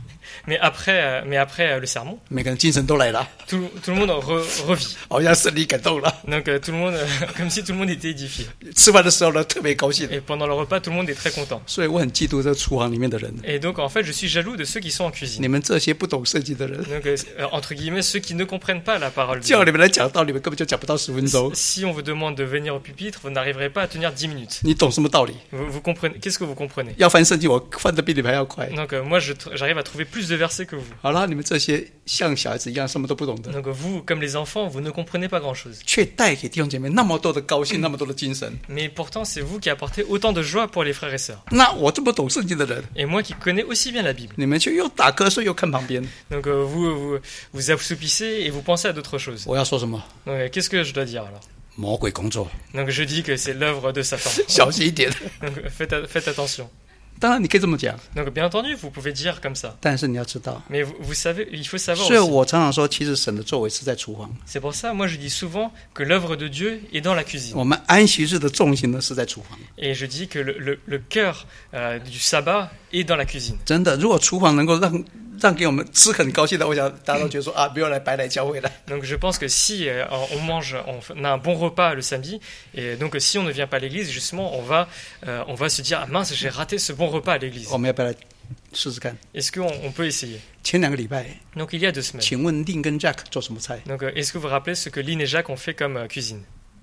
Mais après, euh, mais après euh, le sermon, 每个人精神都来了， tout, tout le monde re- revit. 好像圣灵感动了。 Donc euh, tout le monde, euh, comme si tout le monde était édifié. 吃饭的时候呢，特别高兴。 Et pendant le repas, tout le monde est très content. 所以我很嫉妒这厨房里面的人， Et donc en fait, je suis jaloux de ceux qui sont en cuisine. 你们这些不懂圣经的人， Donc euh, entre guillemets, ceux qui ne comprennent pas la parole de 叫 Dieu. 你们来讲道，你们根本就讲不到十分钟。 Si on vous demande de venir au pupitre, vous n'arriverez pas à tenir dix minutes. 你懂什么道理？ Vous, vous comprenez? Qu'est-ce que vous comprenez? 要翻圣经，我翻的比你们还要快。 Donc euh, moi, je tr- j'arrive à trouver plus de versets que vous. 好了，你们这些像小孩子一样什么都不懂的， Donc vous, comme les enfants, vous ne comprenez pas grand-chose. 却带给弟兄姐妹那么多的高兴，那么多的精神。 Mais pourtant, c'est vous qui apportez autant de joie pour les frères et sœurs. 那我这么懂圣经的人， Et moi qui connais aussi bien la Bible. 你们却又打瞌睡又看旁边。 Donc euh, vous, vous vous assoupissez et vous pensez à d'autres choses. 我要说什么？ Donc euh, qu'est-ce que je dois dire alors? 魔鬼工作， Donc je dis que c'est l'œuvre de Satan. 小心一点。 Donc faites, a- faites attention. 当然你可以这么讲， Donc bien entendu, vous pouvez dire comme ça. 但是你要知道， Mais vous, vous savez, il faut savoir 所以 aussi. 我常常说，其实神的作为是在厨房， C'est pour ça, moi je dis souvent que l'œuvre de Dieu est dans la cuisine. 我们安息日的重心呢是在厨房。 Et je dis que le, le, le cœur euh, du sabbat est dans la cuisine. 真的，如果厨房能够让让给我们吃很高兴的，我想大家都觉得说啊，不要来白来教会了。 Donc je pense que si euh, on mange, on fait- on a un bon repas le samedi, et donc si on ne vient pas à l'église, justement, on va, euh, on va se dire ah mince, j'ai raté ce bon repas à l'église. 我们要不要来试试看？ Est-ce qu'on on peut essayer? 前两个礼拜， Donc il y a deux semaines. 请问令跟 Jack 做什么菜 Donc euh, est-ce que vous vous rappelez ce que Lynn et Jacques ont fait comme euh, cuisine?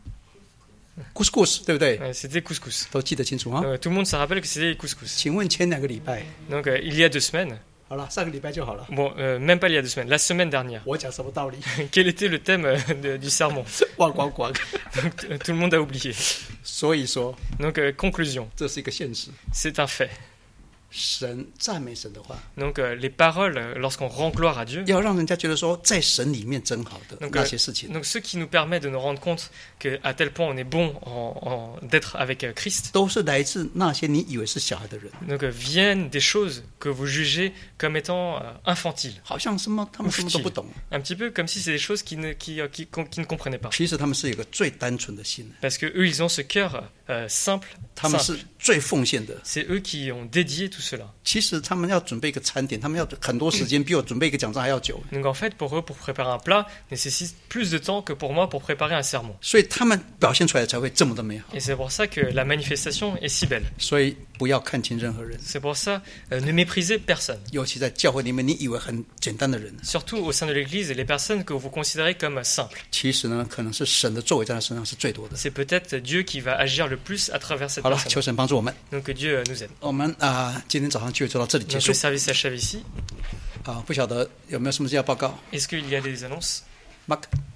？couscous 对不对？ Euh, C'était couscous. 都记得清楚啊。 Euh, tout le monde se rappelle que c'était couscous. 请问前两个礼拜， Donc euh, il y a deux semaines, 好了，上个礼拜就好了。 bon, euh, même pas il y a deux semaines, la semaine dernière. 我讲什么道理？ Quel était le thème euh, de- du sermon? 忘光光。 Donc, t- Tout le monde a oublié. 所以说， Donc euh, conclusion, 这是一个现实。 c'est un fait. 神赞美神的话， Donc euh, les paroles, euh, lorsqu'on rend gloire à Dieu, 要让人家觉得说，在神里面真好的 Donc, 那 euh, 些事情， donc ce qui nous permet de nous rendre compte que à tel point on est bon en, en- d'être avec euh, Christ, 都是来自那些你以为是小孩的人， donc euh, viennent des choses que vous jugez comme étant euh, infantiles, 好像什么他们什么都不懂。 un petit peu comme si c'est des choses qui ne, qui, euh, qui, qui ne comprenaient pas, 其实他们是有个最单纯的心， parce que eux ils ont ce cœur euh, simple, 他们 simple. 是最奉献的。 C'est eux qui ont dédié tout cela. 其实他们要准备一个餐点，他们要很多时间，比我准备一个讲章还要久。 Donc en fait pour eux pour préparer un plat nécessite plus de temps que pour moi pour préparer un sermon. 所以他们表现出来才会这么的美好。 Et c'est pour ça que la manifestation est si belle. 所以不要看轻任何人， C'est pour ça euh, ne méprisez personne. 尤其在教会里面，你以为很简单的人， Surtout au sein de l'Église, les personnes que vous considérez comme simples. 其实呢，可能是神的作为在他身上是最多的。 C'est peut-être Dieu qui va agir le plus à travers cette 好了， personne. 求神帮助我们。 Donc que Dieu euh, nous aide. 我们啊、今天早上就做到这里结 Donc 束 le service s'achève ici. 啊、不晓得有没有什么事要报告 Est-ce qu'il y a des annonces? ？Mark。